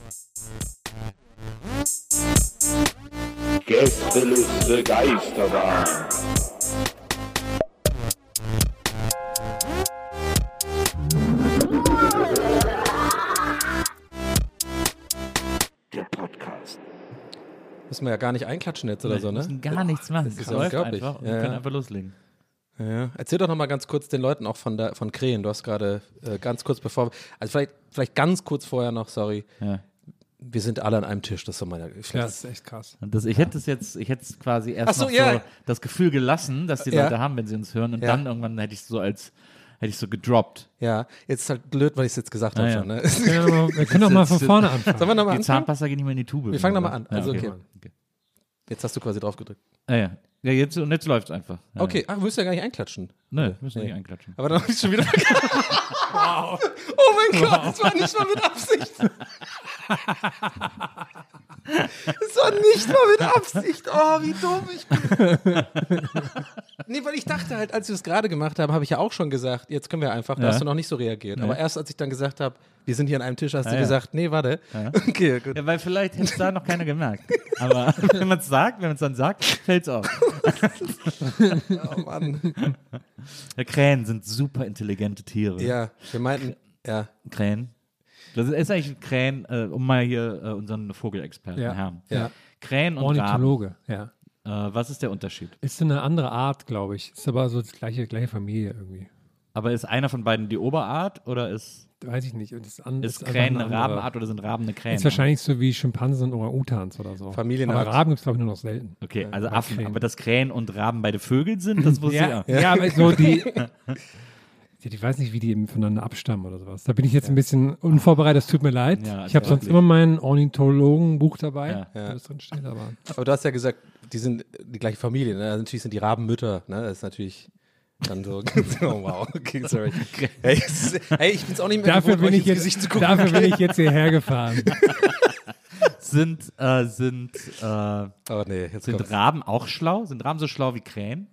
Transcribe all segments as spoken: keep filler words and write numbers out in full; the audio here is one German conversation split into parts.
Gästeliste Geisterbahn. Der Podcast. Müssen wir ja gar nicht einklatschen jetzt oder Nee, so, ne? Wir müssen gar nichts machen. Das ist läuft unglaublich. einfach und Ja, wir können ja. einfach loslegen. Ja. Erzähl doch noch mal ganz kurz den Leuten auch von, der, von Krähen. Du hast gerade äh, ganz kurz bevor, also vielleicht, vielleicht ganz kurz vorher noch, sorry. Ja. Wir sind alle an einem Tisch, das ist so meine. Ja, das ist echt krass. Und das, ich hätte es jetzt, ich hätte es quasi erst Ach so, noch ja. so das Gefühl gelassen, dass die Ja. Leute haben, wenn sie uns hören, und Ja. dann irgendwann hätte ich es so als, hätte ich so gedroppt. Ja, jetzt ist halt blöd, weil ich es jetzt gesagt habe Ah, ja. schon. Ne? Wir können auch mal, wir können auch mal von vorne anfangen. Sollen wir nochmal Die anfangen? Zahnpasta geht nicht mehr in die Tube. Wir fangen nochmal an. Ja, Also okay. okay. Jetzt hast du quasi drauf gedrückt. Ah, ja. Ja, jetzt, und jetzt läuft es einfach. Ja, Okay, ach, willst du ja gar nicht einklatschen. Ja. Nö, müssen wir Nee. nicht einklatschen. Aber dann habe ich schon wieder vergessen. Wow. Oh mein Gott, das war nicht mal mit Absicht. Das war nicht mal mit Absicht. Oh, wie dumm ich bin. Nee, weil ich dachte halt, als wir es gerade gemacht haben, habe ich ja auch schon gesagt, jetzt können wir einfach, da Ja. hast du noch nicht so reagiert. Nee. Aber erst als ich dann gesagt habe, wir sind hier an einem Tisch, hast Ja, du ja. gesagt, nee, warte. Ja. Okay, gut. Ja, weil vielleicht hätte es da noch keiner gemerkt. Aber wenn man es sagt, wenn man es dann sagt, fällt es auf. Oh Mann. Ja, Krähen sind super intelligente Tiere. Ja, wir meinten, ja. Krähen. Das ist eigentlich Krähen, äh, um mal hier äh, unseren Vogelexperten Ja. Herrn. Ja. Krähen und Raben. Ornithologe, ja. Äh, was ist der Unterschied? Ist eine andere Art, glaube ich. Ist aber so die gleiche, gleiche Familie irgendwie. Aber ist einer von beiden die Oberart oder ist, Weiß ich nicht. Und ist, an, ist einfach Krähen eine andere- Rabenart oder sind Raben eine Krähen? Ist wahrscheinlich so wie Schimpansen oder Utans oder so. Familienart. Aber Raben gibt es, glaube ich, nur noch selten. Okay, also bei Affen. Krähen. Aber dass Krähen und Raben beide Vögel sind, das wusste Ja, ich ja. ja. aber so die. Ja, ich weiß nicht, wie die eben voneinander abstammen oder sowas. Da bin ich jetzt ein bisschen unvorbereitet, es tut mir leid. Ja, ich habe sonst wirklich. immer mein Ornithologenbuch dabei, Ja. wo das drin steht, aber. Aber du hast ja gesagt, die sind die gleiche Familie. Ne? Also natürlich sind die Rabenmütter. Ne? Das ist natürlich dann so. Oh, wow. Okay, sorry. Hey, es ist- hey, ich bin es auch nicht mehr Dafür gewohnt, bin euch ich ins jetzt, Gesicht zu gucken. dafür bin ich jetzt hierher gefahren. Sind, äh, sind, äh, Oh nee, jetzt sind kommt's. Raben auch schlau? Sind Raben so schlau wie Krähen?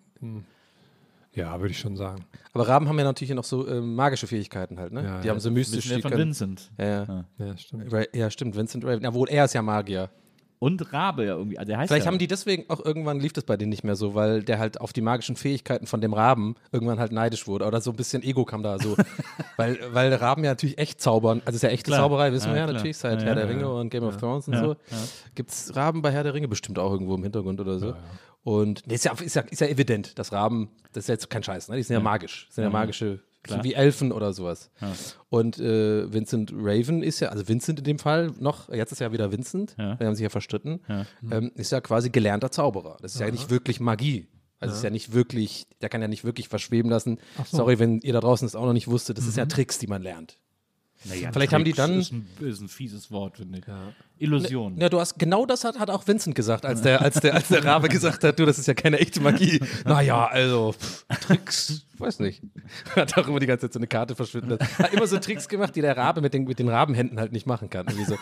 Ja, würde ich schon sagen. Aber Raben haben ja natürlich noch so ähm, magische Fähigkeiten halt. Ne? Ja, die ja. haben so mystisch. Wissen wir Die von können, Vincent. ja, ja. Ja. Ja, stimmt. Ra- ja, stimmt. Vincent Raven. Ja, wohl er ist ja Magier. Und Rabe ja irgendwie. Also der heißt Vielleicht ja. haben die deswegen auch irgendwann lief das bei denen nicht mehr so, weil der halt auf die magischen Fähigkeiten von dem Raben irgendwann halt neidisch wurde. Oder so ein bisschen Ego kam da so. weil, weil Raben ja natürlich echt zaubern. Also ist ja echte Klar. Zauberei, wissen Ja, wir ja klar. natürlich, seit Ja, Herr ja, der Ringe ja. und Game of Thrones und Ja, so. ja. Gibt es Raben bei Herr der Ringe bestimmt auch irgendwo im Hintergrund oder so. Und nee, ist, ja, ist, ja, ist ja evident, dass Raben, das ist ja jetzt kein Scheiß, ne? Die sind ja, magisch. Sind ja, Ja, magische, klar. so wie Elfen oder sowas. Ja. Und äh, Vincent Raven ist ja, also Vincent in dem Fall noch, jetzt ist ja wieder Vincent, Ja. wir haben sich ja verstritten, Ja. ähm, ist ja quasi gelernter Zauberer. Das ist ja nicht wirklich Magie. Also es ist ja nicht wirklich, der kann ja nicht wirklich verschweben lassen. so. Sorry, wenn ihr da draußen das auch noch nicht wusstet, das ist ja Tricks, die man lernt. Naja, Vielleicht haben die Tricks dann- Ist ein, ist ein fieses Wort, finde ich. Illusion. Ja, du hast, genau das hat, hat auch Vincent gesagt, als der, als, der, als der Rabe gesagt hat, du, das ist ja keine echte Magie. Naja, also, pff, Tricks, weiß nicht. Hat auch immer die ganze Zeit so eine Karte verschwinden lassen. Hat immer so Tricks gemacht, die der Rabe mit den, mit den Rabenhänden halt nicht machen kann. Irgendwie so.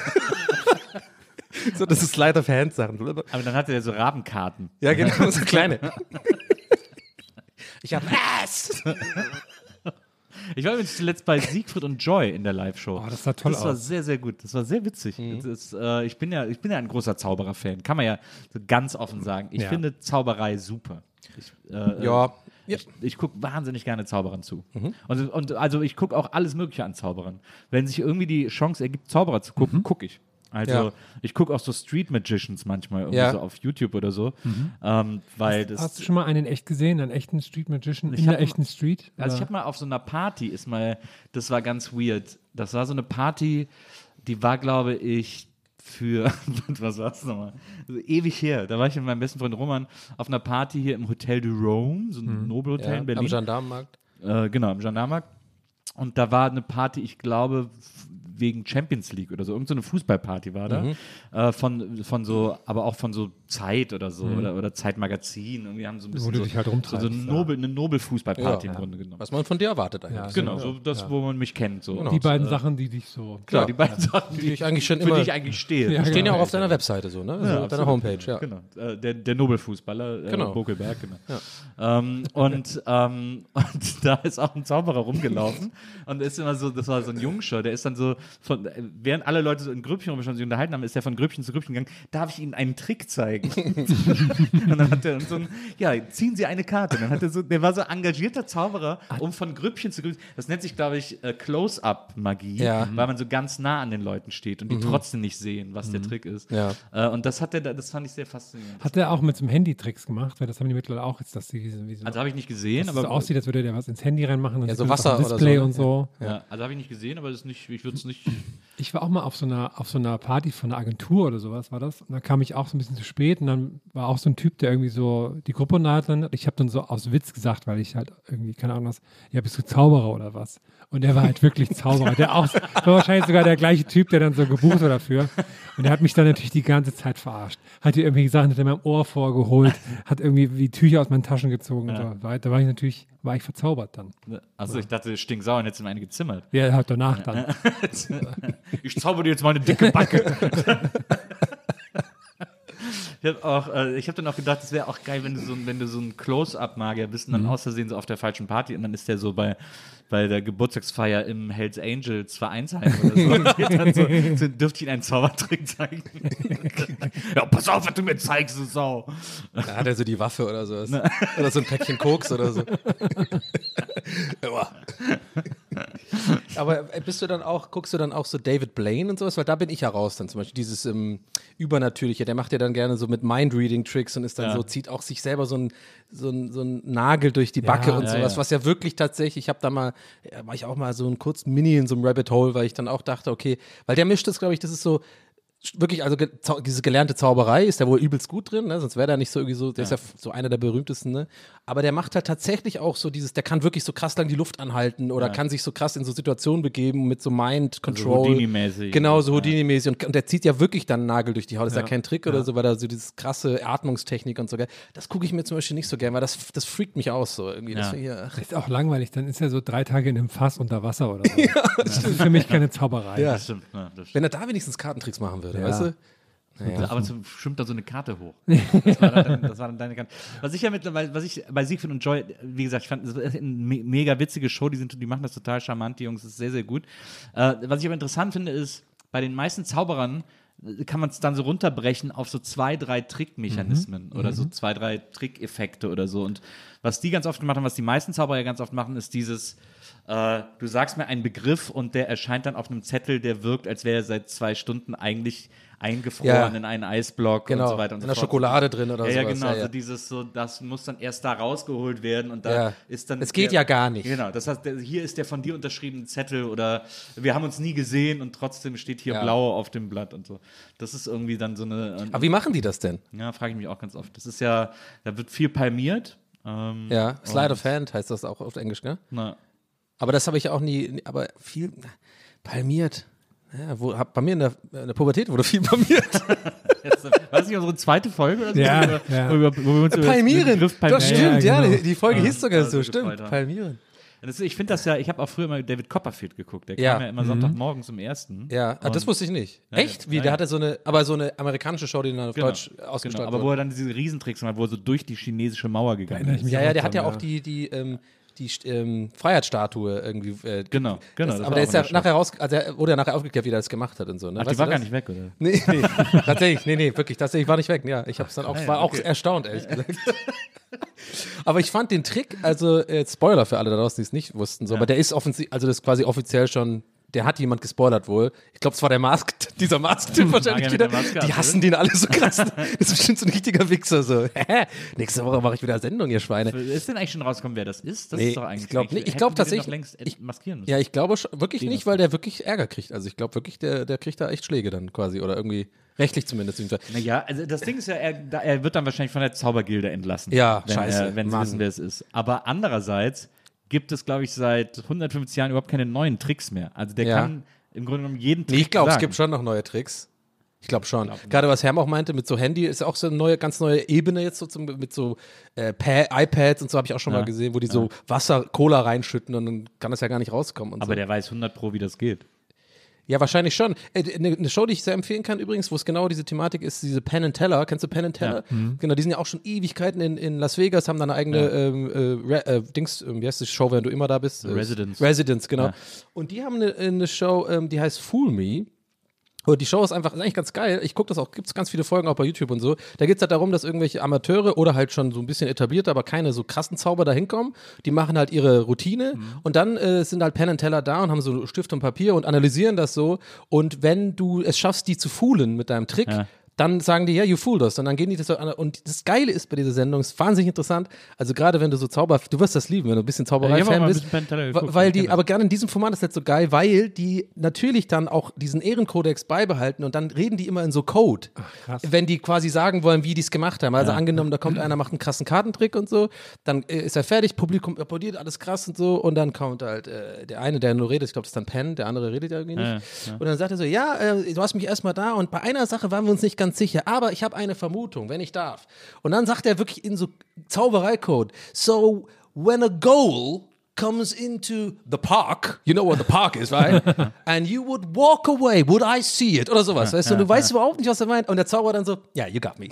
So, das ist Slide of Hand Sachen. Aber dann hatte er so Rabenkarten. Ja, genau, so kleine. Ich hab was? Ich war übrigens zuletzt bei Siegfried und Joy in der Live-Show. Oh, das sah toll Das war aus. sehr, sehr gut. Das war sehr witzig. Mhm. Das ist, äh, ich, bin ja, ich bin ja ein großer Zauberer-Fan. Kann man ja so ganz offen sagen. Ich Ja. finde Zauberei super. Ich, äh, Ja. äh, Ja. Ich, ich gucke wahnsinnig gerne Zauberern zu. Und, und also ich gucke auch alles Mögliche an Zauberern. Wenn sich irgendwie die Chance ergibt, Zauberer zu gucken, gucke ich. Also Ja. ich gucke auch so Street Magicians manchmal irgendwie Ja. so auf YouTube oder so. Ähm, weil das Hast du schon mal einen in echt gesehen, einen echten Street Magician Ich in der hab- echten Street? Also ich Oder? habe mal auf so einer Party, ist mal, das war ganz weird. Das war so eine Party, die war, glaube ich, für, was war es nochmal? Also ewig her. Da war ich mit meinem besten Freund Roman auf einer Party hier im Hotel de Rome, so ein Nobelhotel Ja, in Berlin. am Gendarmenmarkt. Äh, genau, im Gendarmenmarkt. Und da war eine Party, ich glaube, f- wegen Champions League oder so. Irgend so eine Fußballparty war da. Äh, von, von so, aber auch von so Zeit oder so. Oder, oder Zeitmagazin. Irgendwie haben so ein bisschen du so, dich halt so, so rumtreibst, eine, Nobel, eine Nobel-Fußballparty Ja. im Grunde genommen. Was man von dir erwartet eigentlich. Ja, Genau, so das, Ja. wo man mich kennt. So. Genau. Die beiden Sachen, die dich so. Klar, die beiden Sachen, Die ich eigentlich schon für immer, die ich eigentlich stehe. Ja, stehen genau. ja auch auf deiner Webseite so, ne? Also auf deiner absolut. Homepage, ja. Genau, äh, der, der Nobelfußballer, äh, Genau. Bokelberg, genau. Ähm, und, ähm, und da ist auch ein Zauberer rumgelaufen und ist immer so, das war so ein Jungscher, der ist dann so von, äh, während alle Leute so in Grüppchen rumstanden, sich unterhalten haben, ist er von Grüppchen zu Grüppchen gegangen, darf ich Ihnen einen Trick zeigen? Und dann hat er so ein, ja, ziehen Sie eine Karte. Und dann hat er so, der war so engagierter Zauberer, um von Grüppchen zu Grüppchen, das nennt sich, glaube ich, äh, Close-Up-Magie, Ja. weil man so ganz nah an den Leuten steht und die trotzdem nicht sehen, was der Trick ist. Ja. Äh, und das hat er, das fand ich sehr faszinierend. Hat er auch mit so einem Handy Tricks gemacht? Weil das haben die mittlerweile auch jetzt, dass die wie so, wie so, Also habe ich nicht gesehen, dass es aber so aussieht, als würde der was ins Handy reinmachen. Und Ja, sieht so man das Wasser auf dem oder Display so, ne? und so. ja, also habe ich nicht gesehen, aber das ist nicht, ich würde es nicht. Ich war auch mal auf so einer, auf so einer Party von einer Agentur oder sowas, war das. Und da kam ich auch so ein bisschen zu spät und dann war auch so ein Typ, der irgendwie so die Gruppe unterhalten hat. Ich habe dann so aus Witz gesagt, weil ich halt irgendwie, keine Ahnung was, ja, bist du Zauberer oder was? Und der war halt wirklich Zauberer. Der auch, war wahrscheinlich sogar der gleiche Typ, der dann so gebucht war dafür. Und der hat mich dann natürlich die ganze Zeit verarscht. Hat dir irgendwelche Sachen hinter meinem Ohr vorgeholt, hat irgendwie wie Tücher aus meinen Taschen gezogen. Ja. Und so. Da war ich natürlich, war ich verzaubert dann. Also ich dachte, stinksauer und jetzt sind eine gezimmert. Ja, halt danach dann. Ich zauber dir jetzt mal eine dicke Backe. Ich habe auch, äh, ich habe dann auch gedacht, es wäre auch geil, wenn du so, ein- wenn du so ein Close-Up-Magier bist und dann aus Versehen so auf der falschen Party und dann ist der so bei, bei der Geburtstagsfeier im Hells Angels Vereinsheim oder so und geht dann so, so dürfte ich Ihnen einen Zaubertrick zeigen. Ja, pass auf, was du mir zeigst, du Sau. Da hat er so die Waffe oder sowas. Oder so ein Päckchen Koks oder so. Immer. Aber äh, bist du dann auch, guckst du dann auch so David Blaine und sowas? Weil da bin ich ja raus dann zum Beispiel. Dieses ähm, Übernatürliche, der macht ja dann gerne so mit Mind-Reading-Tricks und ist dann Ja. so, zieht auch sich selber so ein, so ein, so ein Nagel durch die Backe und ja, sowas, ja. was ja wirklich tatsächlich, ich habe da mal, ja, war ich auch mal so einen kurzen Mini in so einem Rabbit Hole, weil ich dann auch dachte, okay, weil der mischt das, glaube ich, das ist so, wirklich, also ge zau diese gelernte Zauberei ist der wohl übelst gut drin, ne? Sonst wäre der nicht so irgendwie so, der ist ja so einer der berühmtesten, ne? Aber der macht halt tatsächlich auch so dieses, der kann wirklich so krass lang die Luft anhalten oder Ja. kann sich so krass in so Situationen begeben mit so Mind Control. Also Houdini-mäßig. Genau, so Ja. Houdini-mäßig. Und, und der zieht ja wirklich dann einen Nagel durch die Haut. Das ist ja Ja. kein Trick oder so, weil da so dieses krasse Atmungstechnik und so. Gell? Das gucke ich mir zum Beispiel nicht so gern, weil das, das freakt mich aus so irgendwie. Das Ja. find ich, ach. Das ist auch langweilig, dann ist er so drei Tage in einem Fass unter Wasser oder so. Das ist für mich keine Zauberei. Ja. Das stimmt. Ja, das Wenn stimmt. er da wenigstens Kartentricks machen würde, Ja. weißt du? Aber so schwimmt da so eine Karte hoch. Das war dann, das war dann deine Karte. Was ich ja mittlerweile, was ich bei Siegfried und Joy, wie gesagt, ich fand, das ist eine me mega witzige Show, die, sind, die machen das total charmant, die Jungs, das ist sehr, sehr gut. Äh, was ich aber interessant finde, ist, bei den meisten Zauberern äh, kann man es dann so runterbrechen auf so zwei, drei Trickmechanismen oder so zwei, drei Trickeffekte oder so. Und was die ganz oft gemacht haben, was die meisten Zauberer ja ganz oft machen, ist dieses, äh, du sagst mir einen Begriff und der erscheint dann auf einem Zettel, der wirkt, als wäre er seit zwei Stunden eigentlich eingefroren Ja. in einen Eisblock Genau, und so weiter und in so der fort. Schokolade drin oder Ja, ja, sowas. genau. Ja, So ja. dieses so, das muss dann erst da rausgeholt werden und da Ja. ist dann. Es geht der, ja gar nicht. Genau. Das heißt, der, hier ist der von dir unterschriebene Zettel oder wir haben uns nie gesehen und trotzdem steht hier Ja. blau auf dem Blatt und so. Das ist irgendwie dann so eine. Aber wie machen die das denn? Ja, frage ich mich auch ganz oft. Das ist ja, da wird viel palmiert. Ähm, Ja, Slide und- of Hand heißt das auch auf Englisch, ne? Na, Aber das habe ich auch nie, nie- aber viel palmiert. Ja, wo, hab, bei mir in der, in der Pubertät wurde viel palmiert. jetzt, weiß nicht, unsere zweite Folge oder so? Ja, Über, ja. Über, wo wir uns über den Palmieren. Begriff Das Palmieren- stimmt, ja, genau. die, die Folge Ja, hieß sogar also so, gefreut stimmt. haben. Palmieren. Das, ich finde das ja, ich habe auch früher mal David Copperfield geguckt. Der Ja. kam ja immer Sonntagmorgen zum ersten. Ja, ah, das Und- wusste ich nicht. Ja, Echt? ja, Wie? ja, Der ja. hatte so eine, aber so eine amerikanische Show, die dann auf Genau, Deutsch genau, ausgestrahlt aber wo wurde. er dann diese Riesentricks macht, wo er so durch die chinesische Mauer gegangen Erinnere ich ist. mich Ja, auch ja, der dran, hat ja auch ja. die, die, ähm, die ähm, Freiheitsstatue irgendwie. Äh, Genau, genau. das, das aber war der auch ist ja in der nachher raus, also er wurde ja nachher aufgeklärt, wie er das gemacht hat und so. Ne? Ach, Weißt die war du gar das? nicht weg, oder? Nee, tatsächlich, nee, nee, wirklich, tatsächlich war nicht weg. Ja, ich hab's dann auch, Ah, ja, war auch okay. erstaunt, ehrlich gesagt. Aber ich fand den Trick, also äh, Spoiler für alle da draußen, die es nicht wussten, so, Ja. aber der ist offensichtlich, also das ist quasi offiziell schon, der hat jemand gespoilert wohl. Ich glaube, es war der Mask, dieser Mask-Typ wahrscheinlich Magier mit wieder. der Maske, Die hassen den alle so krass. Das ist bestimmt so ein richtiger Wichser, so. Hä? Nächste Woche mache ich wieder Sendung, ihr Schweine. Ist denn eigentlich schon rausgekommen, wer das ist? Das Nee, ist doch eigentlich ich glaub eigentlich- nicht. Ich hätten glaub wir den tatsächlich- doch längst ich- maskieren müssen. Ja, ich glaube schon, wirklich Den nicht, weil der wirklich Ärger kriegt. Also ich glaube wirklich, der, der kriegt da echt Schläge dann quasi oder irgendwie rechtlich zumindest. Naja, also das Ding ist ja, er, da- er wird dann wahrscheinlich von der Zaubergilde entlassen. Ja, wenn scheiße, Er, wenn sie Mann. wissen, wer es ist. Aber andererseits gibt es, glaube ich, seit hundertfünfzig Jahren überhaupt keine neuen Tricks mehr. Also der Ja. kann im Grunde genommen jeden Trick Nee, ich glaube, es sagen. gibt schon noch neue Tricks. Ich glaube schon. Gerade was Herm auch meinte, mit so Handy ist auch so eine neue, ganz neue Ebene jetzt so zum, mit so äh, Pa- iPads und so habe ich auch schon Ja. mal gesehen, wo die so Wasser, Cola reinschütten und dann kann das ja gar nicht rauskommen. Und Aber so. der weiß hundert Pro, wie das geht. Ja, wahrscheinlich schon. Eine äh, ne Show, die ich sehr empfehlen kann übrigens, wo es genau diese Thematik ist, diese Penn and Teller. Kennst du Penn and Teller? Ja. Mhm. Genau, die sind ja auch schon Ewigkeiten in, in Las Vegas, haben da eine eigene ja. ähm, äh, äh, Dings, äh, wie heißt die Show, wenn du immer da bist? Residence. Residence, genau. Ja. Und die haben eine, eine Show, ähm, die heißt Fool Me. Und die Show ist einfach ist eigentlich ganz geil. Ich gucke das auch, gibt es ganz viele Folgen auch bei YouTube und so. Da geht es halt darum, dass irgendwelche Amateure oder halt schon so ein bisschen etablierte, aber keine so krassen Zauber da hinkommen. Die machen halt ihre Routine mhm. und dann äh, sind halt Penn and Teller da und haben so Stift und Papier und analysieren das so. Und wenn du es schaffst, die zu foolen mit deinem Trick, ja. dann sagen die, ja, you fooled us. Und dann gehen die das so an. Und das Geile ist bei dieser Sendung, ist wahnsinnig interessant. Also gerade wenn du so Zauber, du wirst das lieben, wenn du ein bisschen Zauberei-Fan bist. Geguckt, weil die, aber gerne in diesem Format ist das so geil, weil die natürlich dann auch diesen Ehrenkodex beibehalten und dann reden die immer in so Code. Ach, wenn die quasi sagen wollen, wie die es gemacht haben. Also ja. angenommen, da kommt einer, macht einen krassen Kartentrick und so, dann äh, ist er fertig, Publikum applaudiert, alles krass und so. Und dann kommt halt äh, der eine, der nur redet, ich glaube, das ist dann Penn, der andere redet ja irgendwie nicht. Ja, ja. Und dann sagt er so, ja, äh, du hast mich erstmal da und bei einer Sache waren wir uns nicht ganz sicher, aber ich habe eine Vermutung, wenn ich darf. Und dann sagt er wirklich in so Zaubereicode, so when a goal comes into the park, you know what the park is, right? And you would walk away, would I see it? Oder sowas, weißt du? Und du weißt überhaupt nicht, was er meint. Und der Zauberer dann so, ja, yeah, you got me.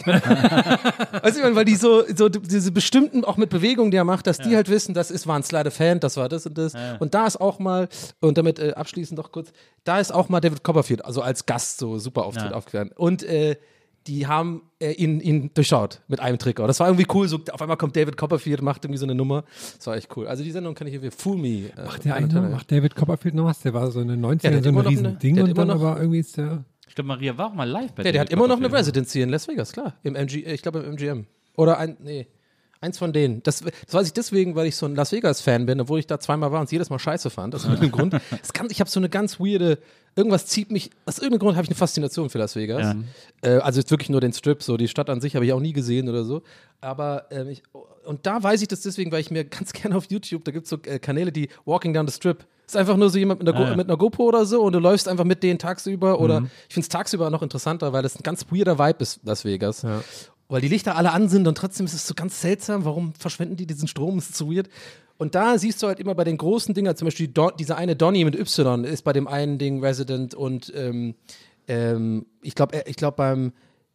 Weißt du, weil die so, so diese bestimmten, auch mit Bewegungen, die er macht, dass ja. die halt wissen, das ist, war ein Sleight of Hand, das war das und das. Ja. Und da ist auch mal, und damit äh, abschließend noch kurz, da ist auch mal David Copperfield, also als Gast so super Auftritt ja. aufgewärmt. Und äh, die haben äh, ihn, ihn durchschaut mit einem Trick. Das war irgendwie cool. So, auf einmal kommt David Copperfield, macht irgendwie so eine Nummer. Das war echt cool. Also die Sendung kann ich irgendwie Fool Me. Äh, macht der eine, macht David Copperfield noch was? Der war so in den neunzigern ja, so ein riesen eine, Ding und dann noch, aber irgendwie ist der... Ich glaube, Maria war auch mal live bei Ja, der hat immer noch eine Residency in Las Vegas, klar. Im M G, ich glaube im M G M. Oder ein, nee, eins von denen. Das, das weiß ich deswegen, weil ich so ein Las Vegas-Fan bin, obwohl ich da zweimal war und es jedes Mal scheiße fand. Das ist mit dem Grund. Das kann, ich habe so eine ganz weirde, irgendwas zieht mich, aus irgendeinem Grund habe ich eine Faszination für Las Vegas. Ja. Äh, also jetzt wirklich nur den Strip, so die Stadt an sich habe ich auch nie gesehen oder so. Aber ähm, ich, und da weiß ich das deswegen, weil ich mir ganz gerne auf YouTube, da gibt es so äh, Kanäle, die Walking Down the Strip. Ist einfach nur so jemand mit einer, ah, ja. mit einer GoPro oder so und du läufst einfach mit denen tagsüber oder mhm. ich finde es tagsüber noch interessanter, weil das ein ganz weirder Vibe ist, Las Vegas. Ja. Weil die Lichter alle an sind und trotzdem ist es so ganz seltsam, warum verschwenden die diesen Strom, ist so weird. Und da siehst du halt immer bei den großen Dingern, zum Beispiel Don, dieser eine Donny mit Y ist bei dem einen Ding Resident und ähm, ähm, ich glaube ich glaub beim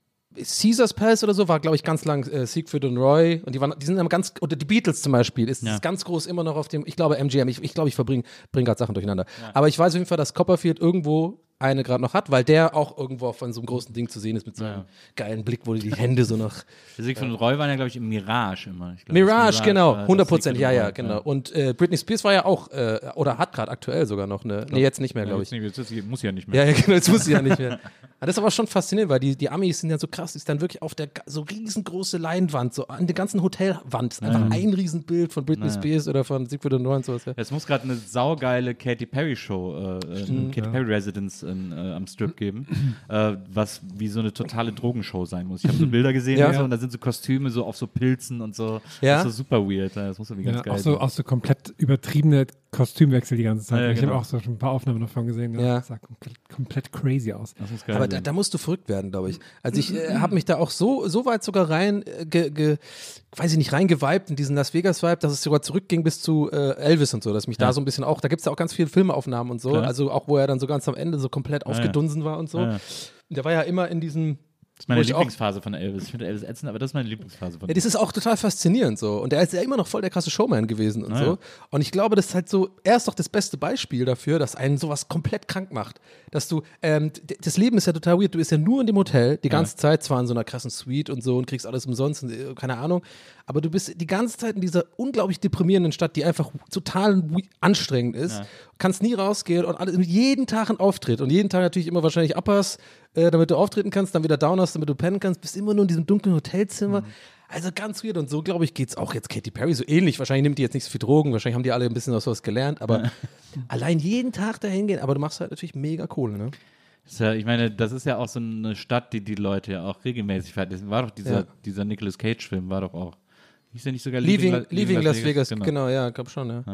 Caesars Palace oder so war, glaube ich, ganz lang äh, Siegfried und Roy und die waren, die sind immer ganz, oder die Beatles zum Beispiel, ist, ja. ist ganz groß immer noch auf dem, ich glaube M G M, ich glaube, ich, glaub, ich verbringe bring gerade Sachen durcheinander. Ja. Aber ich weiß auf jeden Fall, dass Copperfield irgendwo eine gerade noch hat, weil der auch irgendwo von so einem großen Ding zu sehen ist mit so einem ja. geilen Blick, wo die Hände so noch... Der Siegfried und Roy waren ja, glaube ich, im Mirage immer. Ich glaub, Mirage, Mirage, genau, hundert Prozent, ja, ja, genau. Ja. Und äh, Britney Spears war ja auch, äh, oder hat gerade aktuell sogar noch eine, nee, jetzt nicht mehr, glaube ich. Ja, jetzt, jetzt muss sie ja nicht mehr. Ja, ja, genau, jetzt muss sie ja nicht mehr. Aber das ist aber schon faszinierend, weil die, die Amis sind ja so krass, ist dann wirklich auf der so riesengroße Leinwand, so an der ganzen Hotelwand, ist einfach mhm. ein Riesenbild von Britney ja. Spears oder von Siegfried und Roy und sowas. Ja. Es muss gerade eine saugeile Katy Perry Show, äh, Stimmt, Katy ja. Perry Residence in, äh, am Strip geben, äh, was wie so eine totale Drogenshow sein muss. Ich habe so Bilder gesehen ja. und, so, und da sind so Kostüme so auf so Pilzen und so. Ja. Das ist so super weird. Das muss irgendwie ganz ja, geil auch so, sein. Auch so komplett übertriebene Kostümwechsel die ganze Zeit. Ja, ja, ich genau. habe auch so schon ein paar Aufnahmen davon gesehen. Ja. Das sah komplett, komplett crazy aus. Das muss geil Aber da, da musst du verrückt werden, glaube ich. Also ich äh, habe mich da auch so, so weit sogar rein, äh, ge, ge, weiß ich nicht, reingeweibt in diesen Las Vegas-Vibe, dass es sogar zurückging bis zu äh, Elvis und so, dass mich ja. da so ein bisschen auch, da gibt es ja auch ganz viele Filmaufnahmen und so, Klar. also auch wo er dann so ganz am Ende so komplett ja, aufgedunsen war und so. Ja. Der war ja immer in diesem... Das ist meine Lieblingsphase auch, von Elvis. Ich finde Elvis ätzend, aber das ist meine Lieblingsphase von Ja, das ist auch total faszinierend so. Und er ist ja immer noch voll der krasse Showman gewesen und ah, so. Ja. Und ich glaube, das ist halt so, er ist doch das beste Beispiel dafür, dass einen sowas komplett krank macht. Dass du, ähm, d- das Leben ist ja total weird. Du bist ja nur in dem Hotel, die ganze ja. Zeit, zwar in so einer krassen Suite und so und kriegst alles umsonst und äh, keine Ahnung. Aber du bist die ganze Zeit in dieser unglaublich deprimierenden Stadt, die einfach total anstrengend ist. Ja. Kannst nie rausgehen und alles, jeden Tag ein Auftritt. Und jeden Tag natürlich immer wahrscheinlich Uppers, äh, damit du auftreten kannst, dann wieder Downers, damit du pennen kannst. Bist immer nur in diesem dunklen Hotelzimmer. Mhm. Also ganz weird. Und so, glaube ich, geht's auch jetzt Katy Perry so ähnlich. Wahrscheinlich nimmt die jetzt nicht so viel Drogen. Wahrscheinlich haben die alle ein bisschen aus sowas gelernt. Aber ja. allein jeden Tag dahin gehen. Aber du machst halt natürlich mega Kohle, ne? Ja, ich meine, das ist ja auch so eine Stadt, die die Leute ja auch regelmäßig verhalten. War doch dieser, ja. dieser Nicolas Cage-Film, war doch auch. Hieß der nicht sogar Leaving, Leaving, Leaving Las, Las Vegas? Vegas? Genau, genau ja, glaub schon, ja. Ah, ja.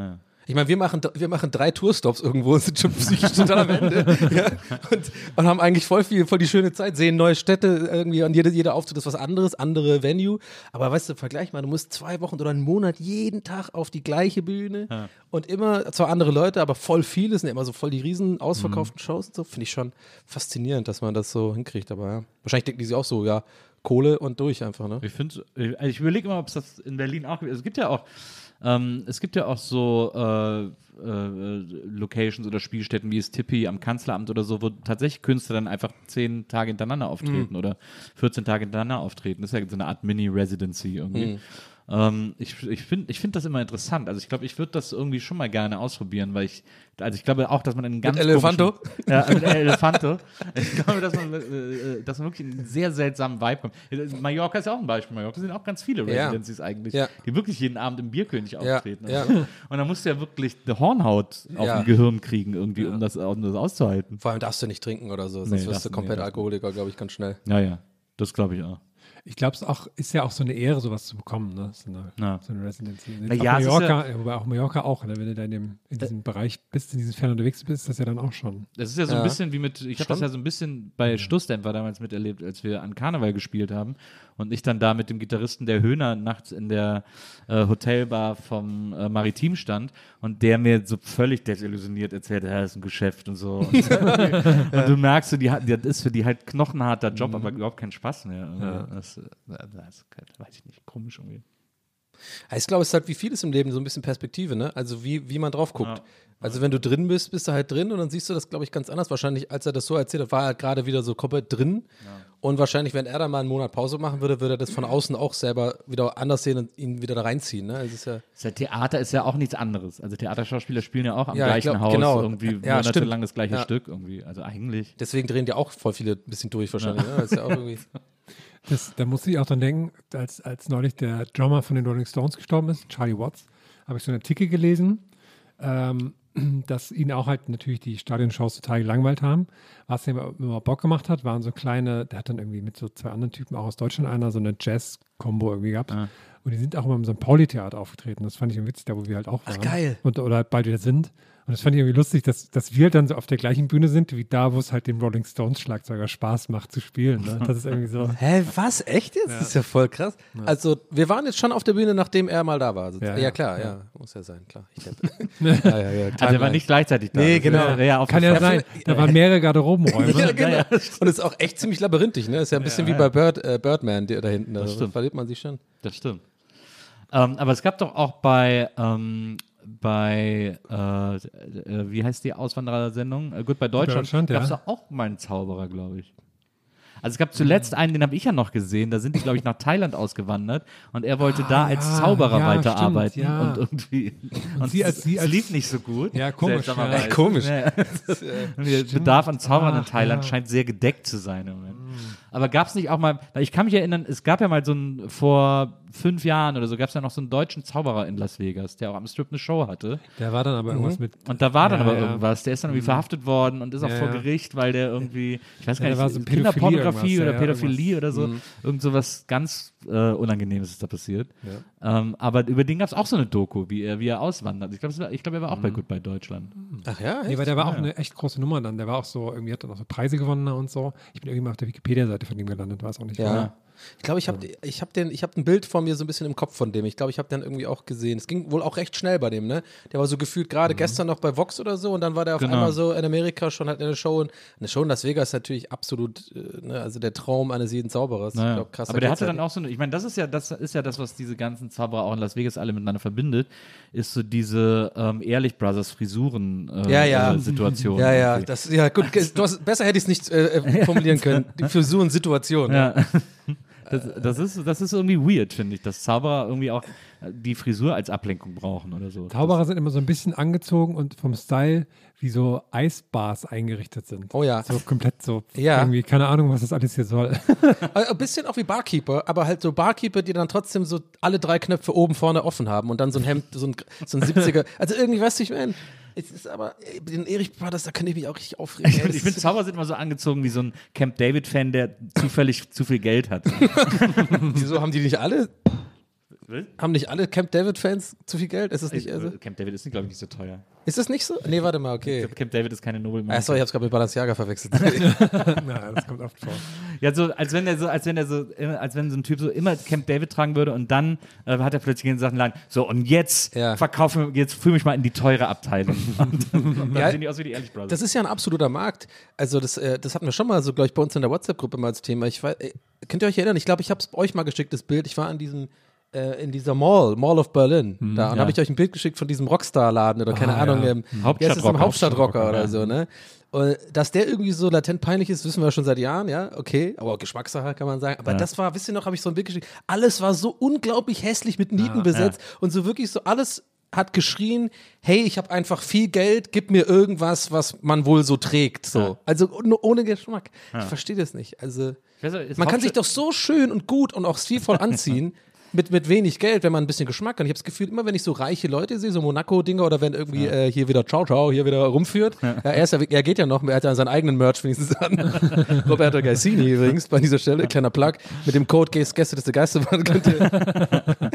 Ich meine, wir machen, wir machen drei Tourstops irgendwo und sind schon psychisch total am Ende. Ja? Und, und haben eigentlich voll viel, voll die schöne Zeit, sehen neue Städte irgendwie und jeder, jeder Auftritt ist was anderes, andere Venue. Aber weißt du, vergleich mal, du musst zwei Wochen oder einen Monat jeden Tag auf die gleiche Bühne Ja. und immer, zwar andere Leute, aber voll viele, sind immer so voll die riesen ausverkauften Shows und so. Finde ich schon faszinierend, dass man das so hinkriegt. Aber ja, wahrscheinlich denken die sich auch so, ja, Kohle und durch einfach, ne? Ich finde, ich, ich überlege immer, ob es das in Berlin auch gibt. Also es gibt ja auch, ähm, es gibt ja auch so äh, äh, Locations oder Spielstätten wie es Tippi am Kanzleramt oder so, wo tatsächlich Künstler dann einfach zehn Tage hintereinander auftreten Mhm. oder vierzehn Tage hintereinander auftreten. Das ist ja so eine Art Mini-Residency irgendwie. Mhm. Ähm, ich ich finde ich find das immer interessant. Also ich glaube, ich würde das irgendwie schon mal gerne ausprobieren, weil ich, also ich glaube auch, dass man einen ganz Elefanto? komischen- Ja, mit Elefanto. Ich glaube, dass man, äh, dass man wirklich einen sehr seltsamen Vibe kommt. Mallorca ist ja auch ein Beispiel. Mallorca sind auch ganz viele Ja. Residencies eigentlich, Ja. die wirklich jeden Abend im Bierkönig Ja, auftreten. Und, ja. so. Und dann musst du ja wirklich eine Hornhaut auf Ja. dem Gehirn kriegen, irgendwie, um, das, um das auszuhalten. Vor allem darfst du nicht trinken oder so, sonst Nee, wirst darfst du du- komplett nee, darfst du Alkoholiker, glaube ich, ganz schnell. Ja, ja. Das glaube ich auch. Ich glaube, es auch, ist ja auch so eine Ehre, sowas zu bekommen, ne? So eine, Ja. so eine Residency. Und Na jetzt ja, auch es ist Mallorca, ja, wobei auch Mallorca auch, ne? Wenn du da in, dem, in diesem Bereich bist, in diesem Fern unterwegs bist, ist das ja dann auch schon. Das ist ja so Ja. ein bisschen wie mit, ich habe das Schon. ja so ein bisschen bei Stoßdämpfer damals miterlebt, als wir an Karneval gespielt haben und ich dann da mit dem Gitarristen der Höhner nachts in der äh, Hotelbar vom äh, Maritim stand und der mir so völlig desillusioniert erzählt, ja, das ist ein Geschäft und so. Und, und du merkst, so, die, hat- das ist für die halt knochenharter Job, aber überhaupt kein Spaß mehr. Und, äh, Das, äh, das, weiß ich nicht, komisch irgendwie. Ja, ich glaube, es ist halt wie vieles im Leben so ein bisschen Perspektive, ne? Also wie, wie man drauf guckt. Ja. Also wenn du drin bist, bist du halt drin und dann siehst du das, glaube ich, ganz anders. Wahrscheinlich, als er das so erzählt hat, war er halt gerade wieder so komplett drin. Und wahrscheinlich, wenn er da mal einen Monat Pause machen würde, würde er das von außen auch selber wieder anders sehen und ihn wieder da reinziehen. Ne? Also es ist ja, Das ja Theater ist ja auch nichts anderes. Also Theaterschauspieler spielen ja auch am Ja, ich gleichen glaub, Haus genau. irgendwie Ja, stimmt. monatelang das gleiche Ja. Stück irgendwie. Also eigentlich. deswegen drehen die auch voll viele ein bisschen durch wahrscheinlich. Ne? Das ist ja auch irgendwie. Das, da musste ich auch dran denken, als, als neulich der Drummer von den Rolling Stones gestorben ist, Charlie Watts, habe ich so einen Artikel gelesen, ähm, dass ihn auch halt natürlich die Stadionshows total gelangweilt haben. Was ihm aber immer Bock gemacht hat, waren so kleine, der hat dann irgendwie mit so zwei anderen Typen auch aus Deutschland einer so eine Jazz-Kombo irgendwie gehabt. Ah. Und die sind auch immer im Sankt Pauli-Theater aufgetreten. Das fand ich irgendwie witzig, da wo wir halt auch waren. Ach, geil. Und, oder halt bald wieder sind. Und das fand ich irgendwie lustig, dass, dass wir halt dann so auf der gleichen Bühne sind, wie da, wo es halt dem Rolling Stones Schlagzeuger Spaß macht zu spielen. Ne? Das ist irgendwie so. Hä, was? Echt jetzt? Das ist ja voll krass. Also, wir waren jetzt schon auf der Bühne, nachdem er mal da war. Also, Ja, ja, ja. klar, ja. Muss ja sein, klar. Ich hätte. ja, ja, ja. Also er war Timeline. nicht gleichzeitig da. Nee, Das genau. wäre ja Kann ja sein. Da waren mehrere Garderobenräume. Ja, genau. Und es ist auch echt ziemlich labyrinthisch, ne? Ist ja ein bisschen wie bei Bird, äh, Birdman der, da hinten. Da stimmt. verliert man sich schon. Das stimmt. Ähm, aber es gab doch auch bei, ähm, bei äh, äh, wie heißt die Auswanderersendung? Äh, Gut, bei Deutschland, Deutschland, gab es ja. doch auch mal einen Zauberer, glaube ich. Also es gab zuletzt einen, den habe ich ja noch gesehen, da sind die, glaube ich, nach Thailand ausgewandert und er wollte da als ja, Zauberer ja, weiterarbeiten stimmt, ja. und irgendwie und sie als- sie es als- lief nicht so gut. Ja, komisch, seltsamerweise. ja. Komisch. Ja. Der Bedarf an Zaubern in Ach, Thailand ja. scheint sehr gedeckt zu sein im Moment. Aber gab es nicht auch mal, ich kann mich erinnern, es gab ja mal so ein, vor fünf Jahren oder so, gab es ja noch so einen deutschen Zauberer in Las Vegas, der auch am Strip eine Show hatte. Der war dann aber irgendwas mit. Und da war dann Ja, aber ja. irgendwas. Der ist dann irgendwie verhaftet worden und ist auch Ja, vor ja. Gericht, weil der irgendwie, ich weiß gar Ja, da war nicht, so Pädophilie Kinderpornografie irgendwas, oder ja, ja, Pädophilie oder so. Irgend so was ganz äh, Unangenehmes ist da passiert. Ähm, aber über den gab es auch so eine Doku, wie er, wie er auswandert. Ich glaube, ich glaub, er war auch bei Goodbye Deutschland. Ach ja? Nee, weil der war auch eine echt große Nummer dann. Der war auch so, irgendwie hat dann auch so Preise gewonnen und so. Ich bin irgendwie mal auf der Wikipedia-Seite von ihm gelandet, weiß auch nicht. Ja. warum. Ich glaube, ich habe ich hab den, ich habe ein Bild von mir so ein bisschen im Kopf von dem. Ich glaube, ich habe den irgendwie auch gesehen. Es ging wohl auch recht schnell bei dem, ne? Der war so gefühlt gerade gestern noch bei Vox oder so und dann war der auf Genau. einmal so in Amerika schon halt in der Show. Und eine Show in Las Vegas ist natürlich absolut, äh, ne, also der Traum eines jeden Zauberers. Naja. Ich glaub, krasser Aber der geht's hatte halt dann auch so eine, ich meine, das ist ja, das ist ja das, was diese ganzen Zauberer auch in Las Vegas alle miteinander verbindet, ist so diese ähm, Ehrlich Brothers Frisuren äh, Ja, ja. äh, Situation. Ja, ja, irgendwie. das, ja, gut, du hast, besser hätte ich es nicht äh, äh, formulieren können. Die Frisuren-Situation. Ja. Das, das, ist, das ist irgendwie weird, finde ich, dass Zauberer irgendwie auch die Frisur als Ablenkung brauchen oder so. Zauberer sind immer so ein bisschen angezogen und vom Style wie so Eisbars eingerichtet sind. Oh ja. So komplett so Ja. irgendwie, keine Ahnung, was das alles hier soll. Also ein bisschen auch wie Barkeeper, aber halt so Barkeeper, die dann trotzdem so alle drei Knöpfe oben vorne offen haben und dann so ein Hemd, so ein, so ein siebziger. Also irgendwie, weißt du, ich meine, es ist aber, ey, den Erich Brothers, da kann ich mich auch richtig aufregen. Ich, ich finde, Zauberer sind immer so angezogen wie so ein Camp David-Fan, der zufällig zu viel Geld hat. Wieso haben die nicht alle? Haben nicht alle Camp David-Fans zu viel Geld? Ist es nicht also? Camp David ist, glaube ich, nicht so teuer. Ist das nicht so? Nee, warte mal, okay. Ich glaube, Camp David ist keine Nobelmarke. Achso, ich hab's gerade mit Balenciaga verwechselt. Na, das kommt oft vor. Ja, so als wenn der so, als wenn der so, immer- als wenn so ein Typ so immer Camp David tragen würde und dann äh, hat er plötzlich in Sachen Laden. So und jetzt Ja. verkaufen, jetzt fühle mich mal in die teure Abteilung. Und dann Ja, sehen die aus wie die Ehrlich Brothers. Das ist ja ein absoluter Markt. Also das, äh, das hatten wir schon mal so, glaube ich, bei uns in der WhatsApp-Gruppe mal als Thema. Ich weiß, äh, könnt ihr euch erinnern? Ich glaube, ich habe es euch mal geschickt, das Bild. Ich war an diesem äh, in dieser Mall, Mall of Berlin. da und ja. habe ich euch ein Bild geschickt von diesem Rockstar-Laden oder keine Ah, Ahnung, ja. ähm, Hauptstadtrocker. wie heißt das, im Hauptstadtrocker Hauptstadtrocker, oder ja. so, ne? Und dass der irgendwie so latent peinlich ist, wissen wir schon seit Jahren, ja, okay, aber Geschmackssache kann man sagen. Aber Ja. das war, wisst ihr noch, habe ich so ein Bild geschickt, alles war so unglaublich hässlich mit Nieten Ja, besetzt und so wirklich so alles hat geschrien, hey, ich habe einfach viel Geld, gib mir irgendwas, was man wohl so trägt. So. Ja. Also ohne, ohne Geschmack. Ich verstehe das nicht. Also Ich weiß nicht, ist man kann sich Hauptstadt- doch so schön und gut und auch stilvoll anziehen. Mit, mit wenig Geld, wenn man ein bisschen Geschmack hat. Und ich habe das Gefühl, immer wenn ich so reiche Leute sehe, so Monaco-Dinger oder wenn irgendwie äh, hier wieder Ciao Ciao hier wieder rumführt, ja. er, ist ja, er geht ja noch, er hat ja seinen eigenen Merch wenigstens an. Roberto Gaisini übrigens bei dieser Stelle, kleiner Plug, mit dem Code Gäste des Geisterbahn könnt ihr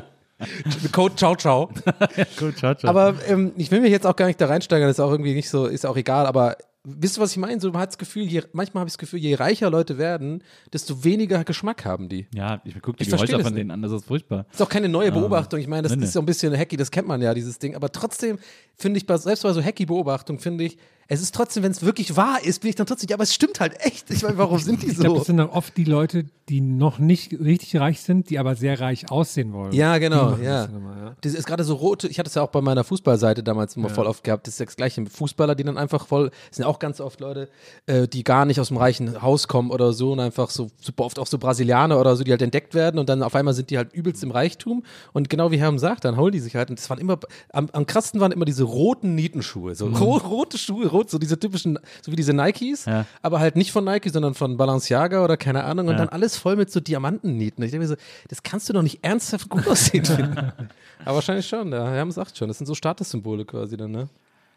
Code Ciao Ciao. Gut, ciao, ciao. Aber ähm, ich will mich jetzt auch gar nicht da reinsteigern, ist auch irgendwie nicht so, ist auch egal, aber wisst ihr, was ich meine? So, man hat das Gefühl, je, manchmal habe ich das Gefühl, je reicher Leute werden, desto weniger Geschmack haben die. ja, ich gucke dir Ich die verstehe Häuser das von denen an, das ist furchtbar. Ist auch keine neue Beobachtung. Ich meine, das nee, nee. ist so ein bisschen hacky, das kennt man ja, dieses Ding. Aber trotzdem finde ich, bei, selbst bei so hacky Beobachtung, finde ich, es ist trotzdem, wenn es wirklich wahr ist, bin ich dann trotzdem, ja, aber es stimmt halt echt. Ich meine, warum sind die Ich glaube, so? das sind dann oft die Leute, die noch nicht richtig reich sind, die aber sehr reich aussehen wollen. Ja, genau, Die machen ja. das dann immer, ja. Das ist gerade so rote, ich hatte es ja auch bei meiner Fußballseite damals immer voll oft gehabt, das ist ja das gleiche mit Fußballer, die dann einfach voll, das sind auch ganz oft Leute, äh, die gar nicht aus dem reichen Haus kommen oder so und einfach so super oft auch so Brasilianer oder so, die halt entdeckt werden und dann auf einmal sind die halt übelst im Reichtum und genau wie Herm sagt, dann holen die sich halt und das waren immer, am, am krassesten waren immer diese roten Nietenschuhe, so ro rote Schuhe, rot, so diese typischen, so wie diese Nikes, Ja. aber halt nicht von Nike, sondern von Balenciaga oder keine Ahnung und Ja. dann alles voll mit so Diamantennieten. Ich denke mir so, das kannst du doch nicht ernsthaft gut aussehen finden. Aber wahrscheinlich schon, ja. Herm sagt schon, das sind so Statussymbole quasi dann, ne?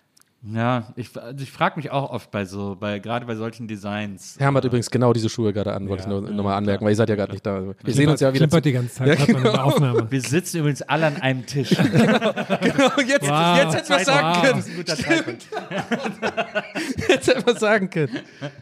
Ja, ich, also ich frage mich auch oft bei so, bei gerade bei solchen Designs. Herm hat übrigens genau diese Schuhe gerade an, wollte Ja, ich nur, nochmal anmerken, weil ihr seid ja gerade nicht da. Wir Klimpert- sehen uns ja wieder. klimpert die ganze Zeit, Ja, hört man in der genau. Aufnahme. Wir sitzen übrigens alle an einem Tisch. Genau, jetzt, Wow. jetzt hätten wir es sagen Wow. können. Das ist ein guter Zeitpunkt. Jetzt hätten wir es sagen können.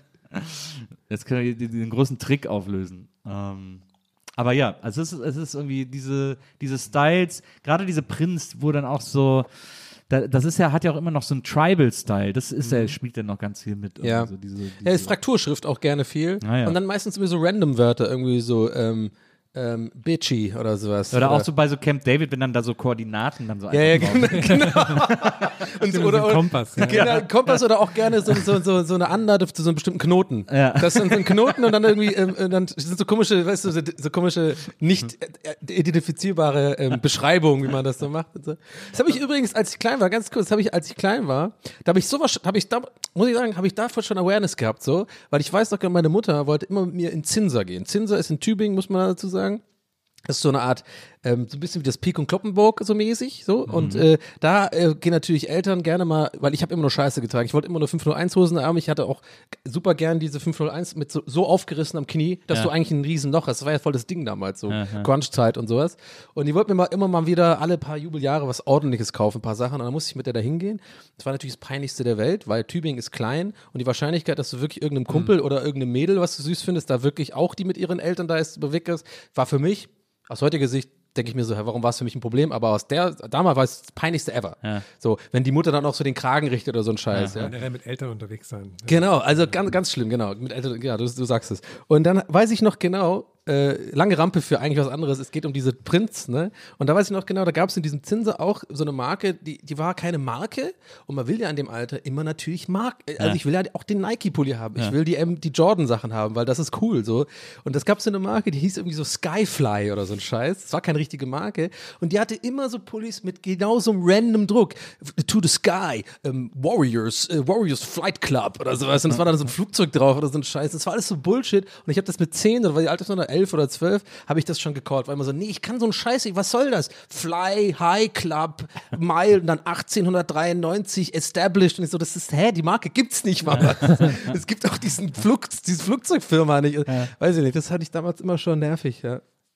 Jetzt können wir den, den großen Trick auflösen. Ähm, aber ja, also es ist, es ist irgendwie diese, diese Styles, gerade diese Prinz, wo dann auch so, da, das ist ja, hat ja auch immer noch so einen Tribal-Style. Das ist ja, spielt dann noch ganz viel mit. Ja. Also diese, diese, Ja, ist Frakturschrift auch gerne viel. Ah, ja. Und dann meistens immer so random Wörter, irgendwie so ähm, ähm, bitchy oder sowas. oder auch so bei so Camp David, wenn dann da so Koordinaten dann so Ja, ja, einfach drauf genau. sind. genau. Und so, So oder, ein Kompass. Ja. Genau, Kompass oder auch gerne so, so, so, so eine Anlage zu so einem bestimmten Knoten. Ja. Das ist dann so ein Knoten und dann irgendwie, ähm, äh, dann sind so komische, weißt du, so, so komische, nicht äh, identifizierbare ähm, Beschreibungen, wie man das so macht. Und so. Das habe ich übrigens, als ich klein war, ganz kurz, das habe ich, als ich klein war, da habe ich sowas, habe ich da, muss ich sagen, habe ich davon schon Awareness gehabt, so, weil ich weiß doch, meine Mutter wollte immer mit mir in Zinser gehen. Zinser ist in Tübingen, muss man dazu sagen. Das ist so eine Art, ähm, so ein bisschen wie das Pik und Kloppenburg so mäßig, so. Mhm. Und äh, da äh, gehen natürlich Eltern gerne mal, weil ich habe immer nur Scheiße getragen. Ich wollte immer nur fünf null eins Hosen haben. Ich hatte auch super gern diese fünf null eins mit so, so aufgerissen am Knie, dass Ja. du eigentlich ein riesen Loch hast. Das war ja voll das Ding damals, so Ja, ja. Grunge-Zeit und sowas. Und die wollten mir mal, immer mal wieder alle paar Jubeljahre was Ordentliches kaufen, ein paar Sachen. Und dann musste ich mit der da hingehen. Das war natürlich das Peinlichste der Welt, weil Tübingen ist klein und die Wahrscheinlichkeit, dass du wirklich irgendeinem Kumpel Mhm. oder irgendeinem Mädel, was du süß findest, da wirklich auch die mit ihren Eltern da ist, bewickerst, war für mich aus heutiger Sicht denke ich mir so, hä, warum war es für mich ein Problem? Aber aus der, damals war es das peinlichste ever. Ja. So, wenn die Mutter dann auch so den Kragen richtet oder so ein Scheiß, ja. Generell mit Eltern unterwegs sein. Genau, also ganz, ganz schlimm, genau. Mit Eltern, ja, du, du sagst es. Und dann weiß ich noch genau, äh, lange Rampe für eigentlich was anderes. Es geht um diese Prinz, ne? Und da weiß ich noch genau, da gab es in diesem Zinser auch so eine Marke, die, die war keine Marke und man will ja in dem Alter immer natürlich Marke. Also Ja. ich will ja auch den Nike-Pulli haben. Ja. Ich will die, ähm, die Jordan-Sachen haben, weil das ist cool so. Und das gab so eine Marke, die hieß irgendwie so Skyfly oder so ein Scheiß. Das war keine richtige Marke. Und die hatte immer so Pullis mit genau so einem random Druck. To the Sky, ähm, Warriors, äh, Warriors Flight Club oder sowas. Und es war dann so ein Flugzeug drauf oder so ein Scheiß. Das war alles so Bullshit. Und ich habe das mit zehn oder war die Alter noch elf oder zwölf, habe ich das schon gecallt. Weil immer so, nee, ich kann so einen Scheiß nicht. Was soll das? Fly, High Club, Mile und dann achtzehnhundertdreiundneunzig Established. Und ich so, das ist, hä, die Marke gibt's nicht, Mama. Es gibt auch diesen Flug, diese Flugzeugfirma nicht. Weiß ich nicht, das hatte ich damals immer schon nervig, ja.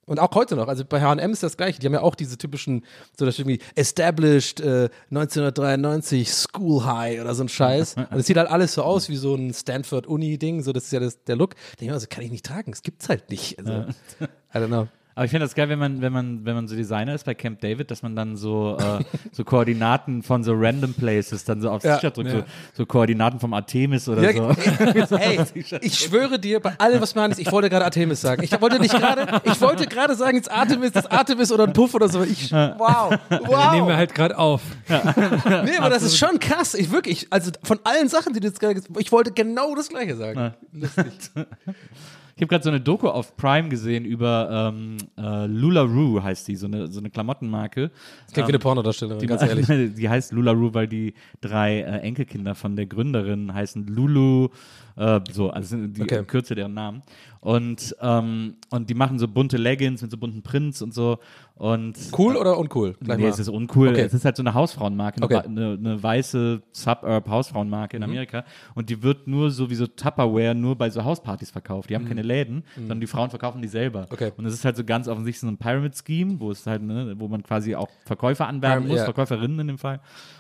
Und auch heute noch, also bei H und M ist das gleiche, die haben ja auch diese typischen, so das irgendwie established äh, neunzehnhundertdreiundneunzig School High oder so ein Scheiß. Und es sieht halt alles so aus wie so ein Stanford-Uni-Ding, so das ist ja das, der Look. Da denke ich mir, also kann ich nicht tragen, das gibt's halt nicht. Also, I don't know. Aber ich finde das geil, wenn man, wenn man, wenn man so Designer ist bei Camp David, dass man dann so, äh, so Koordinaten von so random places dann so aufs Ja. T-Shirt drückt, Ja. so, so Koordinaten vom Artemis oder Ja, so. Hey, ich schwöre dir, bei allem, was man ist, ich wollte gerade Artemis sagen. Ich wollte nicht gerade, ich wollte gerade sagen, jetzt Artemis, das Artemis oder ein Puff oder so. Ich, wow, Den nehmen wir wow. halt gerade auf. Nee, aber das ist schon krass. Ich wirklich, also von allen Sachen, die du jetzt gerade gesagt hast, ich wollte genau das Gleiche sagen. Lustig. Ich habe gerade so eine Doku auf Prime gesehen über ähm, äh, LuLaRoe heißt die, so eine, so eine Klamottenmarke. Das klingt wie eine Pornodarstellerin, Die, ganz ehrlich. die heißt LuLaRoe, weil die drei äh, Enkelkinder von der Gründerin heißen Lulu, äh, so, also sind die Okay. Kürze deren Namen. Und, ähm, und die machen so bunte Leggings mit so bunten Prints und so. Und Cool oder uncool? Gleich Nee, mal. es ist uncool. Okay. Es ist halt so eine Hausfrauenmarke, eine, Okay. wa- eine, eine weiße Suburb-Hausfrauenmarke in Mhm. Amerika. Und die wird nur so wie so Tupperware nur bei so Hauspartys verkauft. Die haben keine Läden, sondern die Frauen verkaufen die selber. Mhm. Okay. Und es ist halt so ganz offensichtlich so ein Pyramid-Scheme, wo es halt, ne, wo man quasi auch Verkäufer anwerben Pyram- muss, ja. Verkäuferinnen in dem Fall.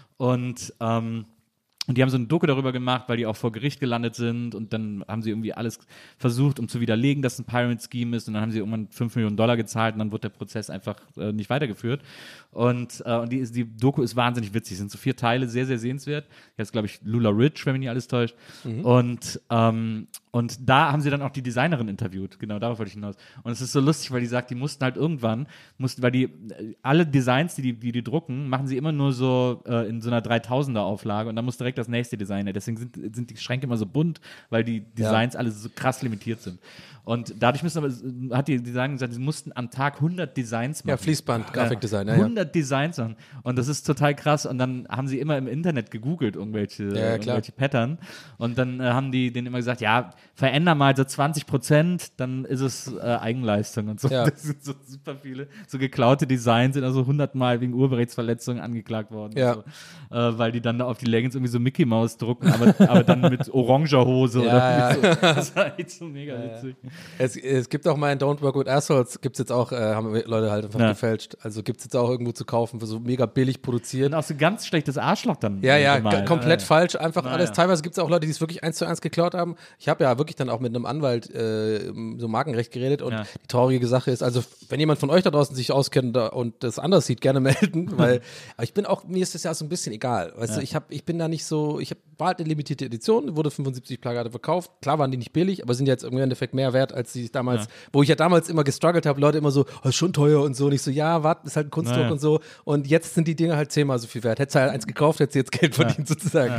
Und ähm, Und die haben so eine Doku darüber gemacht, weil die auch vor Gericht gelandet sind und dann haben sie irgendwie alles versucht, um zu widerlegen, dass es ein Pyramid-Scheme ist und dann haben sie irgendwann fünf Millionen Dollar gezahlt und dann wurde der Prozess einfach äh, nicht weitergeführt. Und, äh, und die, ist- die Doku ist wahnsinnig witzig, es sind so vier Teile, sehr, sehr sehenswert. Jetzt glaube ich Lula Rich, wenn mich nicht alles täuscht. Und, ähm, und da haben sie dann auch die Designerin interviewt, genau, darauf wollte ich hinaus. Und es ist so lustig, weil die sagt, die mussten halt irgendwann, mussten, weil die, äh, alle Designs, die die, die, die drucken, machen sie immer nur so äh, in so einer dreitausender Auflage und dann muss direkt das nächste Design her. Deswegen sind, sind die Schränke immer so bunt, weil die Designs alle so krass limitiert sind. Und dadurch müssen aber, hat die Designerin gesagt, sie mussten am Tag hundert Designs machen. Ja, Fließband, Grafikdesign, ja, ja. hundert Designs machen. Und das ist total krass. Und dann haben sie immer im Internet gegoogelt, irgendwelche, Ja, ja, klar. irgendwelche Pattern. Und dann äh, haben die denen immer gesagt, ja, veränder mal so zwanzig Prozent, dann ist es äh, Eigenleistung und so. Ja. Das sind so super viele. So geklaute Designs sind also hundertmal wegen Urheberrechtsverletzungen angeklagt worden. Ja. Und so. äh, weil die dann da auf die Leggings irgendwie so Mickey Mouse drucken, aber, aber dann mit oranger Hose Ja, oder irgendwie so. Das war echt so mega witzig. Es, es gibt auch mal in Don't Work With Assholes, gibt es jetzt auch, äh, haben Leute halt einfach Ja. gefälscht. Also gibt es jetzt auch irgendwo zu kaufen, für so mega billig produziert. Und auch so ganz schlechtes Arschloch dann. Ja, ja, gemalt. g- komplett Ja, ja. falsch, einfach Na, alles. ja. Teilweise gibt es auch Leute, die es wirklich eins zu eins geklaut haben. Ich habe ja wirklich dann auch mit einem Anwalt äh, so Markenrecht geredet und Ja. die traurige Sache ist, also wenn jemand von euch da draußen sich auskennt da- und das anders sieht, gerne melden, weil aber ich bin auch, mir ist das ja so ein bisschen egal. Weißt du, ich habe, ich bin da nicht so, ich habe war halt eine limitierte Edition, wurde fünfundsiebzig Plakate verkauft. Klar waren die nicht billig, aber sind jetzt im Endeffekt mehr wert, als die damals, Ja. wo ich ja damals immer gestruggelt habe, Leute immer so, oh, ist schon teuer und so. Und ich so, ja, warte, ist halt ein Kunstdruck Naja. und so. Und jetzt sind die Dinge halt zehnmal so viel wert. Hättest du halt eins gekauft, hättest du jetzt Geld verdient sozusagen.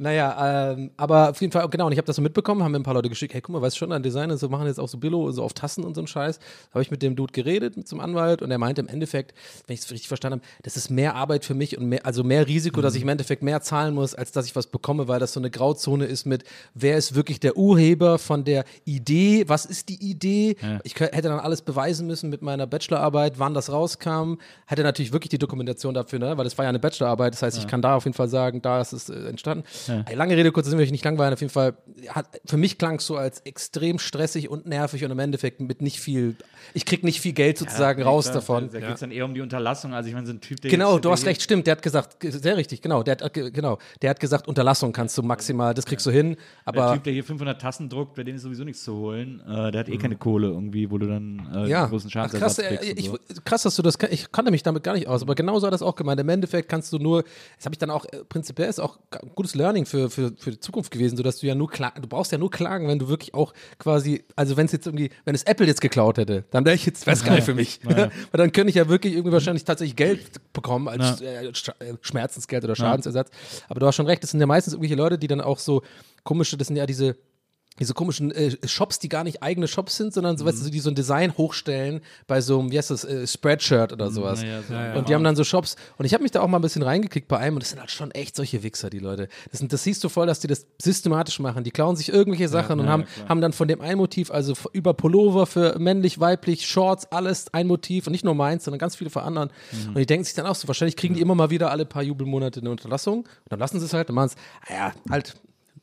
Naja, ähm, aber auf jeden Fall, genau, und ich habe das so mitbekommen, haben mir ein paar Leute geschickt, hey, guck mal, weißt du schon, an Designer, so machen jetzt auch so Billo, so auf Tassen und so ein Scheiß. Da habe ich mit dem Dude geredet, mit so einem Anwalt, und er meinte im Endeffekt, wenn ich es richtig verstanden habe, das ist mehr Arbeit für mich und mehr, also mehr Risiko, dass ich im Endeffekt mehr zahlen muss, als dass ich was bekomme, weil das so eine Grauzone ist mit, wer ist wirklich der Urheber von der Idee, was ist die Idee? Ja. Ich kö- hätte dann alles beweisen müssen mit meiner Bachelorarbeit, wann das rauskam, hätte natürlich wirklich die Dokumentation dafür, ne? Weil das war ja eine Bachelorarbeit, das heißt, ich kann da auf jeden Fall sagen, da ist es äh, entstanden. Ja. Ey, lange Rede, kurz, sind wir euch nicht langweilen, auf jeden Fall, hat, für mich klang es so als extrem stressig und nervig und im Endeffekt mit nicht viel, ich krieg nicht viel Geld sozusagen Ja, raus klar, davon. Da, da geht es dann eher um die Unterlassung. Also ich meine, so ein Typ, der Genau, jetzt- du hast der- recht, stimmt, der hat gesagt, sehr richtig, genau, der hat, äh, genau, der hat gesagt, Unterlassung kannst du maximal, das kriegst du hin, Der aber Typ, der hier fünfhundert Tassen druckt, bei dem ist sowieso nichts zu holen. Äh, der hat eh keine Kohle irgendwie, wo du dann äh, ja, einen großen Ach, Schadensersatz krass, äh, kriegst. und ich, so. krass, dass du das, ich kannte mich damit gar nicht aus, aber genau so hat das auch gemeint. Im Endeffekt kannst du nur, das habe ich dann auch, äh, prinzipiell ist auch ein gutes Learning für, für, für die Zukunft gewesen, sodass du ja nur klagen, du brauchst ja nur klagen, wenn du wirklich auch quasi, also wenn es jetzt irgendwie, wenn es Apple jetzt geklaut hätte, dann wäre ich jetzt, wäre es geil für mich. Weil dann könnte ich ja wirklich irgendwie wahrscheinlich tatsächlich Geld bekommen als Ja. äh, Sch- äh, Schmerzensgeld oder Schadensersatz. Aber du hast schon recht, das sind ja meistens irgendwelche Leute, die dann auch so komische, das sind ja diese diese komischen äh, Shops, die gar nicht eigene Shops sind, sondern so, weißt du, die so ein Design hochstellen bei so einem, wie heißt das, äh, Spreadshirt oder sowas. Naja, so- Ja, ja. Und die haben dann so Shops. Und ich habe mich da auch mal ein bisschen reingeklickt bei einem und das sind halt schon echt solche Wichser, die Leute. Das, sind, das siehst du voll, dass die das systematisch machen. Die klauen sich irgendwelche Sachen und ja, haben, klar. haben dann von dem ein Motiv, also f- über Pullover für männlich, weiblich, Shorts, alles ein Motiv und nicht nur meins, sondern ganz viele von anderen. Und die denken sich dann auch so, wahrscheinlich kriegen die immer mal wieder alle paar Jubelmonate eine Unterlassung und dann lassen sie es halt und machen es, naja, halt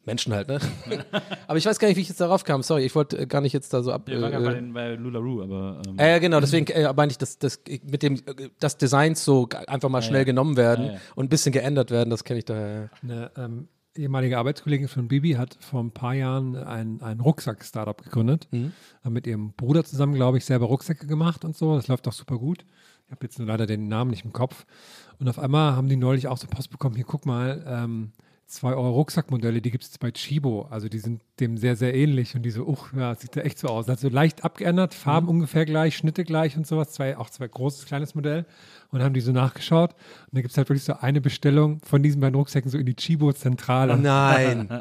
Menschen halt, ne? Aber ich weiß gar nicht, wie ich jetzt darauf kam. Sorry, ich wollte äh, gar nicht jetzt da so ab. Wir waren äh, gerade bei, den- bei LuLaRoe, aber. Ähm, äh, genau, deswegen äh, meine ich, dass, dass mit dem, äh, dass Designs so g- einfach mal schnell ja. genommen werden Ja, ja. und ein bisschen geändert werden, das kenne ich daher. Eine ähm, ehemalige Arbeitskollegin von Bibi hat vor ein paar Jahren ein, ein Rucksack-Startup gegründet. Mhm. Hat mit ihrem Bruder zusammen, glaube ich, selber Rucksäcke gemacht und so. Das läuft auch super gut. Ich habe jetzt nur leider den Namen nicht im Kopf. Und auf einmal haben die neulich auch so Post bekommen, hier guck mal, ähm, zwei Euro Rucksackmodelle, die gibt es jetzt bei Chibo. Also die sind dem sehr, sehr ähnlich. Und die so, uch, ja, sieht ja echt so aus. Also leicht abgeändert, Farben Mhm. ungefähr gleich, Schnitte gleich und sowas. Zwei, auch zwei großes, kleines Modell. Und haben die so nachgeschaut. Und da gibt es halt wirklich so eine Bestellung von diesen beiden Rucksäcken so in die Chibo-Zentrale. Nein.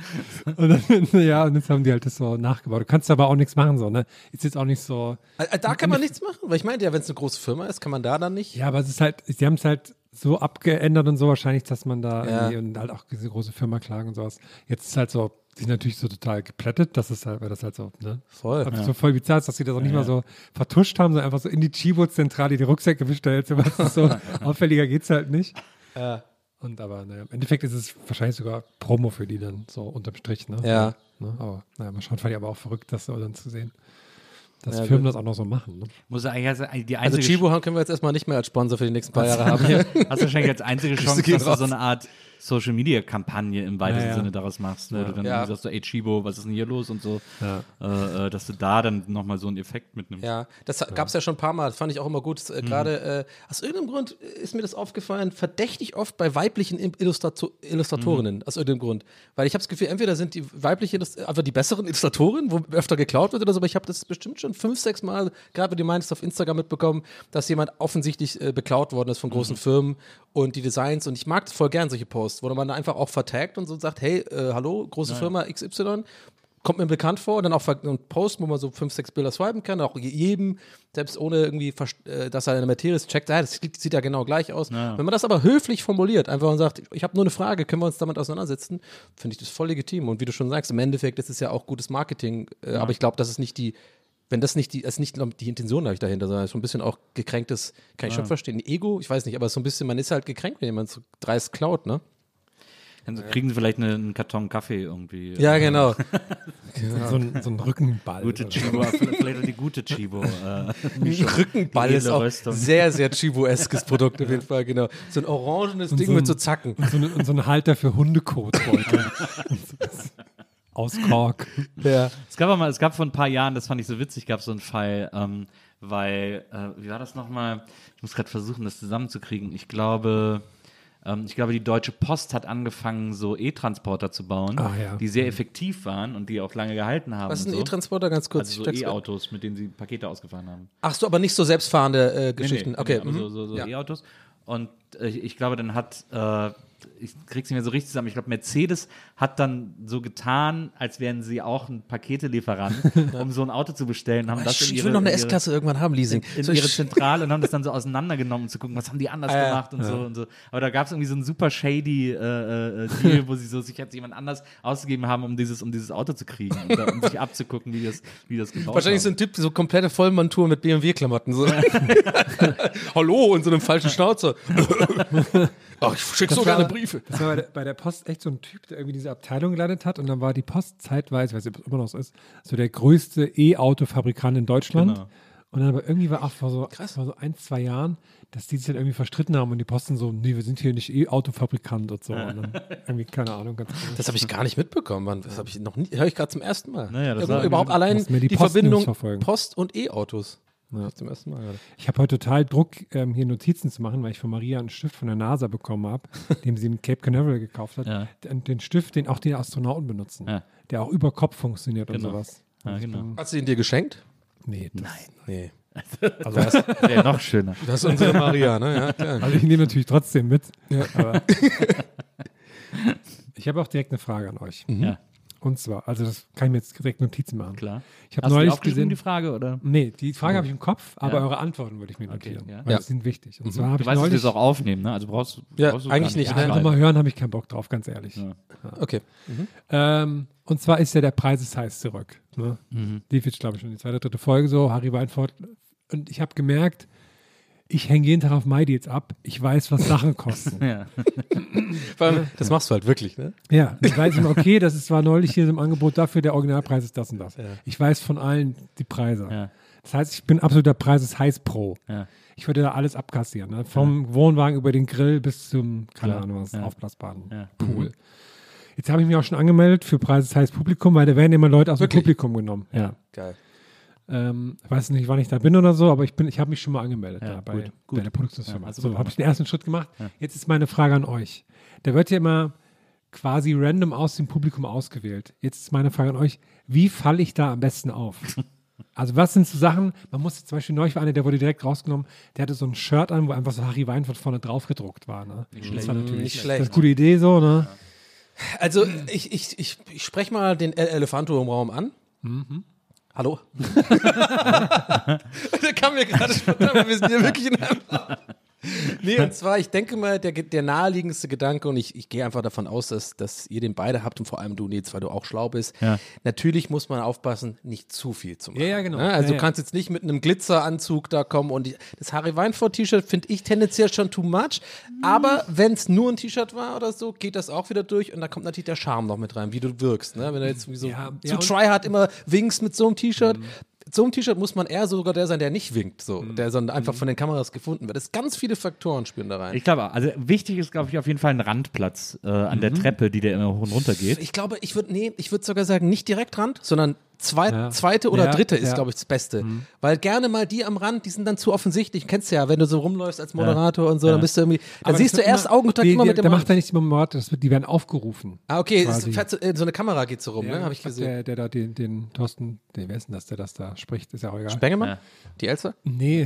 Und dann, ja, und jetzt haben die halt das so nachgebaut. Du kannst aber auch nichts machen, so, ne? Ist jetzt auch nicht so. Äh, Da kann man nichts machen, weil ich meinte ja, wenn es eine große Firma ist, kann man da dann nicht. Ja, aber es ist halt, sie haben es halt so abgeändert und so wahrscheinlich, dass man da Ja. irgendwie und halt auch diese große Firma klagen und sowas. Jetzt ist halt so, die sind natürlich so total geplättet, das ist halt, weil das halt so, ne? Voll. Aber so voll bizarr ist, dass sie das auch nicht mal so vertuscht haben, sondern einfach so in die Chibo-Zentrale die Rucksäcke bestellt. So, was ist so auffälliger geht's halt nicht. Ja. Und aber, naja, im Endeffekt ist es wahrscheinlich sogar Promo für die dann, so unterm Strich, ne? Ja. So, ne? Aber, naja, mal schauen, fand ich aber auch verrückt, das so dann zu sehen. Dass Ja, Firmen gut. das auch noch so machen, ne? Muss eigentlich also die Also einzige Chibo können wir jetzt erstmal nicht mehr als Sponsor für die nächsten paar Jahre haben. hast du wahrscheinlich als einzige Grüße Chance, gehen dass du raus. so eine Art Social-Media-Kampagne im weitesten Ja, ja. Sinne daraus machst, wo du dann Ja. irgendwie sagst, so, ey Chibo, was ist denn hier los und so, Ja. äh, äh, dass du da dann nochmal so einen Effekt mitnimmst. Ja, das gab es ja schon ein paar Mal. Das fand ich auch immer gut. Äh, Gerade äh, aus irgendeinem Grund ist mir das aufgefallen, verdächtig oft bei weiblichen Im- Illustrato Illustratorinnen. Aus irgendeinem Grund. Weil ich habe das Gefühl, entweder sind die weiblichen Illust- einfach die besseren Illustratorinnen, wo öfter geklaut wird oder so, aber ich habe das bestimmt schon fünf, sechs Mal, gerade wenn du meinst, auf Instagram mitbekommen, dass jemand offensichtlich äh, beklaut worden ist von großen Firmen und die Designs. Und ich mag das voll gern, solche Posts, wo man einfach auch vertagt und so sagt, hey, äh, hallo, große Firma X Y. Kommt mir bekannt vor, und dann auch ver- einen Post, wo man so fünf, sechs Bilder swipen kann, auch je- jedem, selbst ohne irgendwie, verst- äh, dass er eine Materie ist, checkt, ah, das sieht, sieht ja genau gleich aus. Ja. Wenn man das aber höflich formuliert, einfach und sagt, ich habe nur eine Frage, können wir uns damit auseinandersetzen, finde ich das voll legitim. Und wie du schon sagst, im Endeffekt ist es ja auch gutes Marketing, äh, aber ich glaube, das ist nicht die, wenn das nicht die, ist nicht die Intention eigentlich dahinter, sondern so ein bisschen auch gekränktes, kann ich schon verstehen, Ego, ich weiß nicht, aber so ein bisschen, man ist halt gekränkt, wenn jemand so dreist klaut, ne? Dann kriegen sie vielleicht eine, einen Karton Kaffee irgendwie. Ja, genau. So, ein, so ein Rückenball. Gute oder Chibo, vielleicht auch die gute Chibo. Äh, Ein Rückenball Die ist auch Röstung. sehr, sehr Chibo-eskes Produkt auf jeden Fall, genau. So ein orangenes Ding so ein- mit so Zacken. Und so, eine, und so ein Halter für Hundekotbeutel. Aus Kork. Ja. Es gab aber mal, es gab vor ein paar Jahren, das fand ich so witzig, gab es so einen Fall, ähm, weil, äh, wie war das nochmal? Ich muss gerade versuchen, das zusammenzukriegen. Ich glaube, ähm, ich glaube, die Deutsche Post hat angefangen, so E-Transporter zu bauen, Ah, ja. die sehr effektiv waren und die auch lange gehalten haben. Was ist und ein so. E-Transporter, ganz kurz? Also so Ich check's- E-Autos, mit denen sie Pakete ausgefahren haben. Ach so, aber nicht so selbstfahrende äh, Nee, Geschichten. nee, okay. nee, aber mhm. so, so, so Ja. E-Autos. Und äh, ich, ich glaube, dann hat, äh, ich krieg's nicht mehr so richtig zusammen, ich glaube, Mercedes hat dann so getan, als wären sie auch ein Paketelieferant, um so ein Auto zu bestellen. Haben das in Ich ihre, will noch eine in ihre- S-Klasse irgendwann haben, Leasing. in So, ihre ich- Zentrale und haben das dann so auseinandergenommen, um zu gucken, was haben die anders Ah, ja. gemacht und so und so. Aber da gab es irgendwie so einen super shady äh, äh, Deal, wo sie so sich jetzt jemand anders ausgegeben haben, um dieses, um dieses Auto zu kriegen und da, um sich abzugucken, wie das, wie das gebaut Wahrscheinlich so haben. ein Typ, so komplette Vollmontur mit B M W-Klamotten. So. Hallo, und so einem falschen Schnauzer. Ach, ich schicke so war- gerne Briefe. Das war bei der, bei der Post echt so ein Typ, der irgendwie diese Abteilung geleitet hat. Und dann war die Post zeitweise, ich weiß nicht, ob es immer noch so ist, so der größte E-Auto-Fabrikant in Deutschland. Genau. Und dann aber irgendwie war auch vor so, vor so ein, zwei Jahren, dass die sich dann irgendwie verstritten haben und die Posten so, nee, wir sind hier nicht E-Auto-Fabrikant und so. Und dann irgendwie, keine Ahnung, ganz komisch. Das habe ich gar nicht mitbekommen, Mann. Das habe ich noch nie, höre ich gerade zum ersten Mal. Naja, das Irgendwo- war- überhaupt allein musst mir die die, Post-News Verbindung verfolgen. Post und E-Autos. Ja. Zum ersten Mal gerade. Ich habe heute total Druck, ähm, hier Notizen zu machen, weil ich von Maria einen Stift von der NASA bekommen habe, den sie im Cape Canaveral gekauft hat. Ja. Den, den Stift, den auch die Astronauten benutzen, Ja. der auch über Kopf funktioniert und Genau. sowas. Ja, Also ich genau. bin- Hat sie ihn dir geschenkt? Nee, das, Nee. Also, das, Wäre noch schöner. Das ist unsere Maria, ne? Ja, klar. also ich nehme natürlich trotzdem mit. Aber ich habe auch direkt eine Frage an euch. Ja, Und zwar, also das kann ich mir jetzt direkt Notizen machen. klar. Ich habe Hast du die neulich aufgeschrieben, gesehen, die Frage, oder? nee, die Frage habe ich im Kopf, aber Ja. eure Antworten würde ich mir Okay, notieren, ja. weil Ja. die sind wichtig. Und zwar habe Du ich weißt, dass wir neulich, das auch aufnehmen, ne? Also brauchst, Ja, brauchst du gar eigentlich nicht, ja, ne? einfach mal hören, habe ich keinen Bock drauf, ganz ehrlich. Ja. Okay. Ähm, und zwar ist ja der Preis ist heiß zurück. Ne? Mhm. Lief jetzt, glaube ich, schon die zweite, dritte Folge so, Harry Weinfurt. Und ich habe gemerkt, ich hänge jeden Tag auf MyDeals ab. Ich weiß, was Sachen kosten. Ja. Vor allem, das machst du halt wirklich, ne? Ja, ich weiß immer, okay, das ist zwar neulich hier im Angebot dafür, der Originalpreis ist das und das. Ja. Ich weiß von allen die Preise. Ja. Das heißt, ich bin absoluter Preis-Heiß-Pro. Ja. Ich würde da alles abkassieren. Ne? Vom ja. Wohnwagen über den Grill bis zum, keine Klar. Ahnung was, Ja. aufblasbaren Ja. Pool. Mhm. Jetzt habe ich mich auch schon angemeldet für Preis-Heiß-Publikum, weil da werden immer Leute aus Wirklich? dem Publikum genommen. Ja. Geil. Ähm, ich weiß nicht, wann ich da bin oder so, aber ich, bin, ich habe mich schon mal angemeldet Ja, da bei, gut, gut. bei der Produktionsfirma. Ja, hast du so, gut habe ich den ersten Schritt gemacht. Ja. Jetzt ist meine Frage an euch. Da wird ja immer quasi random aus dem Publikum ausgewählt. Jetzt ist meine Frage an euch, wie falle ich da am besten auf? Also was sind so Sachen, man muss jetzt zum Beispiel, neulich war einer, der wurde direkt rausgenommen, der hatte so ein Shirt an, wo einfach so Harry Weinfurt vorne drauf gedruckt war. Ne? Nicht Das war natürlich Nicht das schlecht. ist eine gute Idee so, ne? Also, ich, ich, ich, ich spreche mal den El Elefanto im Raum an. Mhm. Hallo? Der kam mir gerade spontan, wir sind hier wirklich in einem Raum. Nee, und zwar, ich denke mal, der, der naheliegendste Gedanke, und ich, ich gehe einfach davon aus, dass, dass ihr den beide habt und vor allem du, Nils, weil du auch schlau bist. Ja. Natürlich muss man aufpassen, nicht zu viel zu machen. Ja, ja, genau. Ne? Also Ja, du ja. kannst jetzt nicht mit einem Glitzeranzug da kommen und die, das Harry Weinfurt-T-Shirt finde ich tendenziell schon too much, aber wenn es nur ein T-Shirt war oder so, geht das auch wieder durch und da kommt natürlich der Charme noch mit rein, wie du wirkst. Ne? Wenn du jetzt irgendwie so Ja, zu ja, und- tryhard immer winkst mit so einem T-Shirt, so einem T-Shirt muss man eher sogar der sein, der nicht winkt, so, Mhm. der sondern einfach von den Kameras gefunden wird. Es ganz viele Faktoren spielen da rein. Ich glaube, also wichtig ist, glaube ich, auf jeden Fall ein Randplatz äh, an der Treppe, die der immer hoch und runter geht. Ich glaube, ich würde, nee, ich würde sogar sagen, nicht direkt Rand, sondern zwei, Ja. zweite oder Ja, dritte ist, ja. glaube ich, das Beste. Weil gerne mal die am Rand, die sind dann zu offensichtlich. Kennst du ja, wenn du so rumläufst als Moderator und so, Ja. dann bist du irgendwie, dann Aber siehst das du wird erst Augenkontakt die, immer die, mit dem Der Rand. macht ja nicht immer Mord, das wird, die werden aufgerufen. Ah, okay, es quasi. fährt so, äh, so eine Kamera geht so rum, ne? Habe ich gesehen. Der, der da den, den Thorsten, den, wer ist denn das, der das da spricht, ist ja auch egal. Spengemann? Ja. Die Elster? Nee,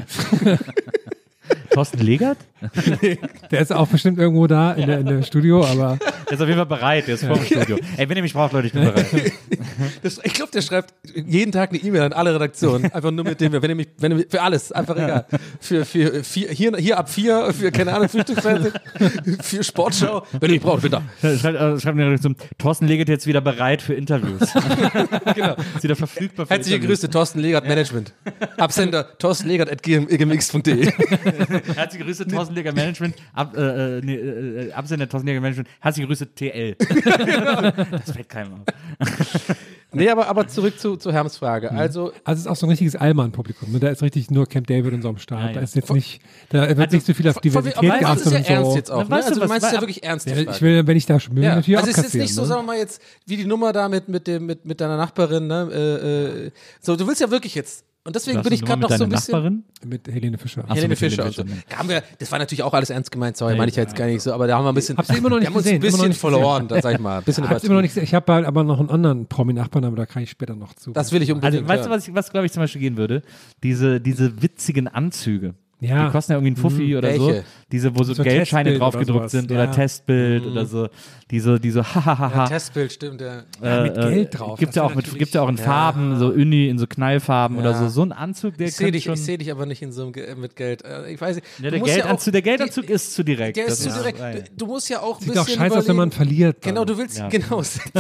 Thorsten Legert? der ist auch bestimmt irgendwo da in der, in der Studio, aber Der ist auf jeden Fall bereit, der ist vor dem Studio. Ey, wenn ihr mich braucht, Leute, ich bin bereit. Das, ich glaube, der schreibt jeden Tag eine E-Mail an alle Redaktionen. Einfach nur mit dem, wenn ihr mich, wenn ihr mich, für alles, einfach egal. Für, für, vier, hier, hier ab vier, für, keine Ahnung, Frühstücksfernsehen, für Sportschau. Wenn ihr mich braucht, bitte. Schreibt, äh, schreibt mir zum Thorsten Legert jetzt wieder bereit für Interviews. Genau. Ist wieder verfügbar für Herzliche Interviews. Grüße, Thorsten Legert Management. Absender Thorsten Legert at gmx punkt de. Herzliche Grüße, Thorsten Legert Management. Ab, äh, äh, nee, äh, Absender Thorsten Legert Management. Herzliche Grüße, T L. Das fällt keinem auf. Nee, aber, aber zurück zu, zu Herms Frage. Also, also es ist auch so ein richtiges Allmann-Publikum. Ne? Da ist richtig nur Camp David und so am Start. Ja, ja. Da ist jetzt nicht, da wird Also, nicht so viel auf von, Diversität aber das ist geachtet ja und ernst so. jetzt auch. Na, Ne? weißt du Also, du was, meinst es ja war- wirklich ernst. die Ja, Frage. ich will, wenn ich da schon bin, Ja, natürlich also auch es ist jetzt kassieren, nicht so, ne? sagen wir mal jetzt, wie die Nummer da mit, mit, dem, mit, mit deiner Nachbarin, ne? Äh, äh, so, du willst ja wirklich jetzt, und deswegen bin ich gerade noch so ein bisschen. Nachbarin? Mit Helene Fischer. Ach so, Helene mit Helene Fischer und so. Fischer, ne. Da haben wir, das war natürlich auch alles ernst gemeint, sorry, meine ich ja jetzt gar nicht so, aber da haben wir ein bisschen. Hab's immer noch nicht wir haben uns gesehen, ein bisschen immer noch nicht verloren, da sag ich mal. Ein bisschen Ich hab's immer noch nicht gesehen. Ich habe halt aber noch einen anderen Promi-Nachbarn, aber da kann ich später noch zu. Das will ich unbedingt. Also, weißt du, hören. was, ich- was glaube ich zum Beispiel gehen würde? Diese, diese witzigen Anzüge. Ja. Die kosten ja irgendwie einen Fuffi oder so. Welche? Diese, wo so, So Geldscheine Testbild drauf oder gedruckt sowas, sind ja. oder Testbild oder so. Diese, diese hahaha. Ja, Testbild, stimmt, ja. Ja, mit Geld drauf. Gibt Das ja wär auch, mit, natürlich- gibt's ja auch in Farben, so Uni, in so Knallfarben Ja. oder so. So ein Anzug, der Ich sehe könnte dich, schon. ich seh dich aber nicht in so einem Ge mit Geld. Äh, Ich weiß nicht. ja, du der, musst ja Geldanzug, auch- der Geldanzug die- ist zu direkt. Der ist Das zu direkt. ja. Du, du musst ja auch ein Sieht bisschen auch scheiße aus, wenn man überlegen- verliert. dann. Genau, du willst, Ja. genau.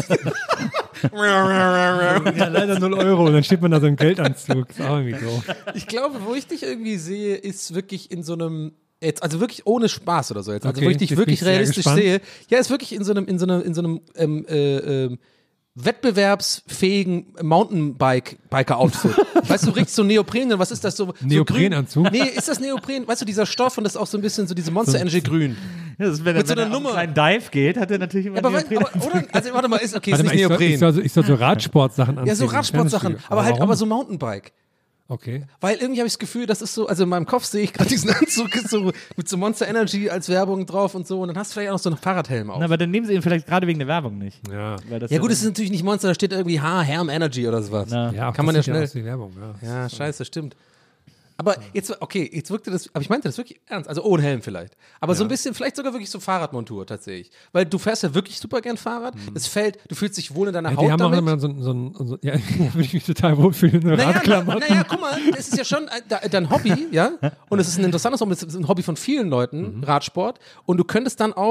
Ja, leider null Euro und dann steht man da so im Geldanzug. Ist auch irgendwie so. Ich glaube, wo ich dich irgendwie sehe, ist wirklich in so einem, jetzt, also wirklich ohne Spaß oder so jetzt, also Okay, wo ich dich jetzt bin wirklich ich sehr realistisch gespannt. sehe, ja, ist wirklich in so einem, in so einem, in so einem ähm, äh, ähm, wettbewerbsfähigen Mountainbike-Biker-Outfit. Weißt du, richtig so Neopren, was ist das so? Neoprenanzug? So grün? Nee, ist das Neopren? Weißt du, dieser Stoff und das ist auch so ein bisschen so diese Monster Energy grün. Ja, das ist, wenn Mit er, so wenn einer er auf Nummer. einen Dive geht, hat er natürlich immer Ja, aber, Neopren. weil, aber oder, also warte mal, ist okay, Warte ist mal, nicht ich, soll, ich, Neopren. soll, ich soll so Radsportsachen anziehen. Ja, so Radsportsachen, aber halt, warum? aber so Mountainbike. Okay. Weil irgendwie habe ich das Gefühl, das ist so, also in meinem Kopf sehe ich gerade diesen Anzug ist so mit so Monster Energy als Werbung drauf und so und dann hast du vielleicht auch noch so einen Fahrradhelm auf. Na, aber dann nehmen sie ihn vielleicht gerade wegen der Werbung nicht. Ja. Weil das Ja gut, es ist natürlich nicht Monster, da steht irgendwie H, Herm Energy oder sowas. Na. Ja, auch Kann das man ja sieht schnell- aus wie Werbung, ja. Ja, scheiße, stimmt. Aber jetzt, okay, jetzt wirkte das, aber ich meinte das wirklich ernst, also ohne Helm vielleicht. Aber so ein bisschen, vielleicht sogar wirklich so Fahrradmontur tatsächlich. Weil du fährst ja wirklich super gern Fahrrad, es fällt, du fühlst dich wohl in deiner Ja, Haut die haben auch damit. immer so, so, so, so ja, da würde ich mich total wohlfühlen in Naja, na, Radklamotten. naja, guck mal, das ist ja schon äh, da- dein Hobby, ja, und es ist ein interessantes Hobby, es ist ein Hobby von vielen Leuten, Radsport, und du könntest dann auch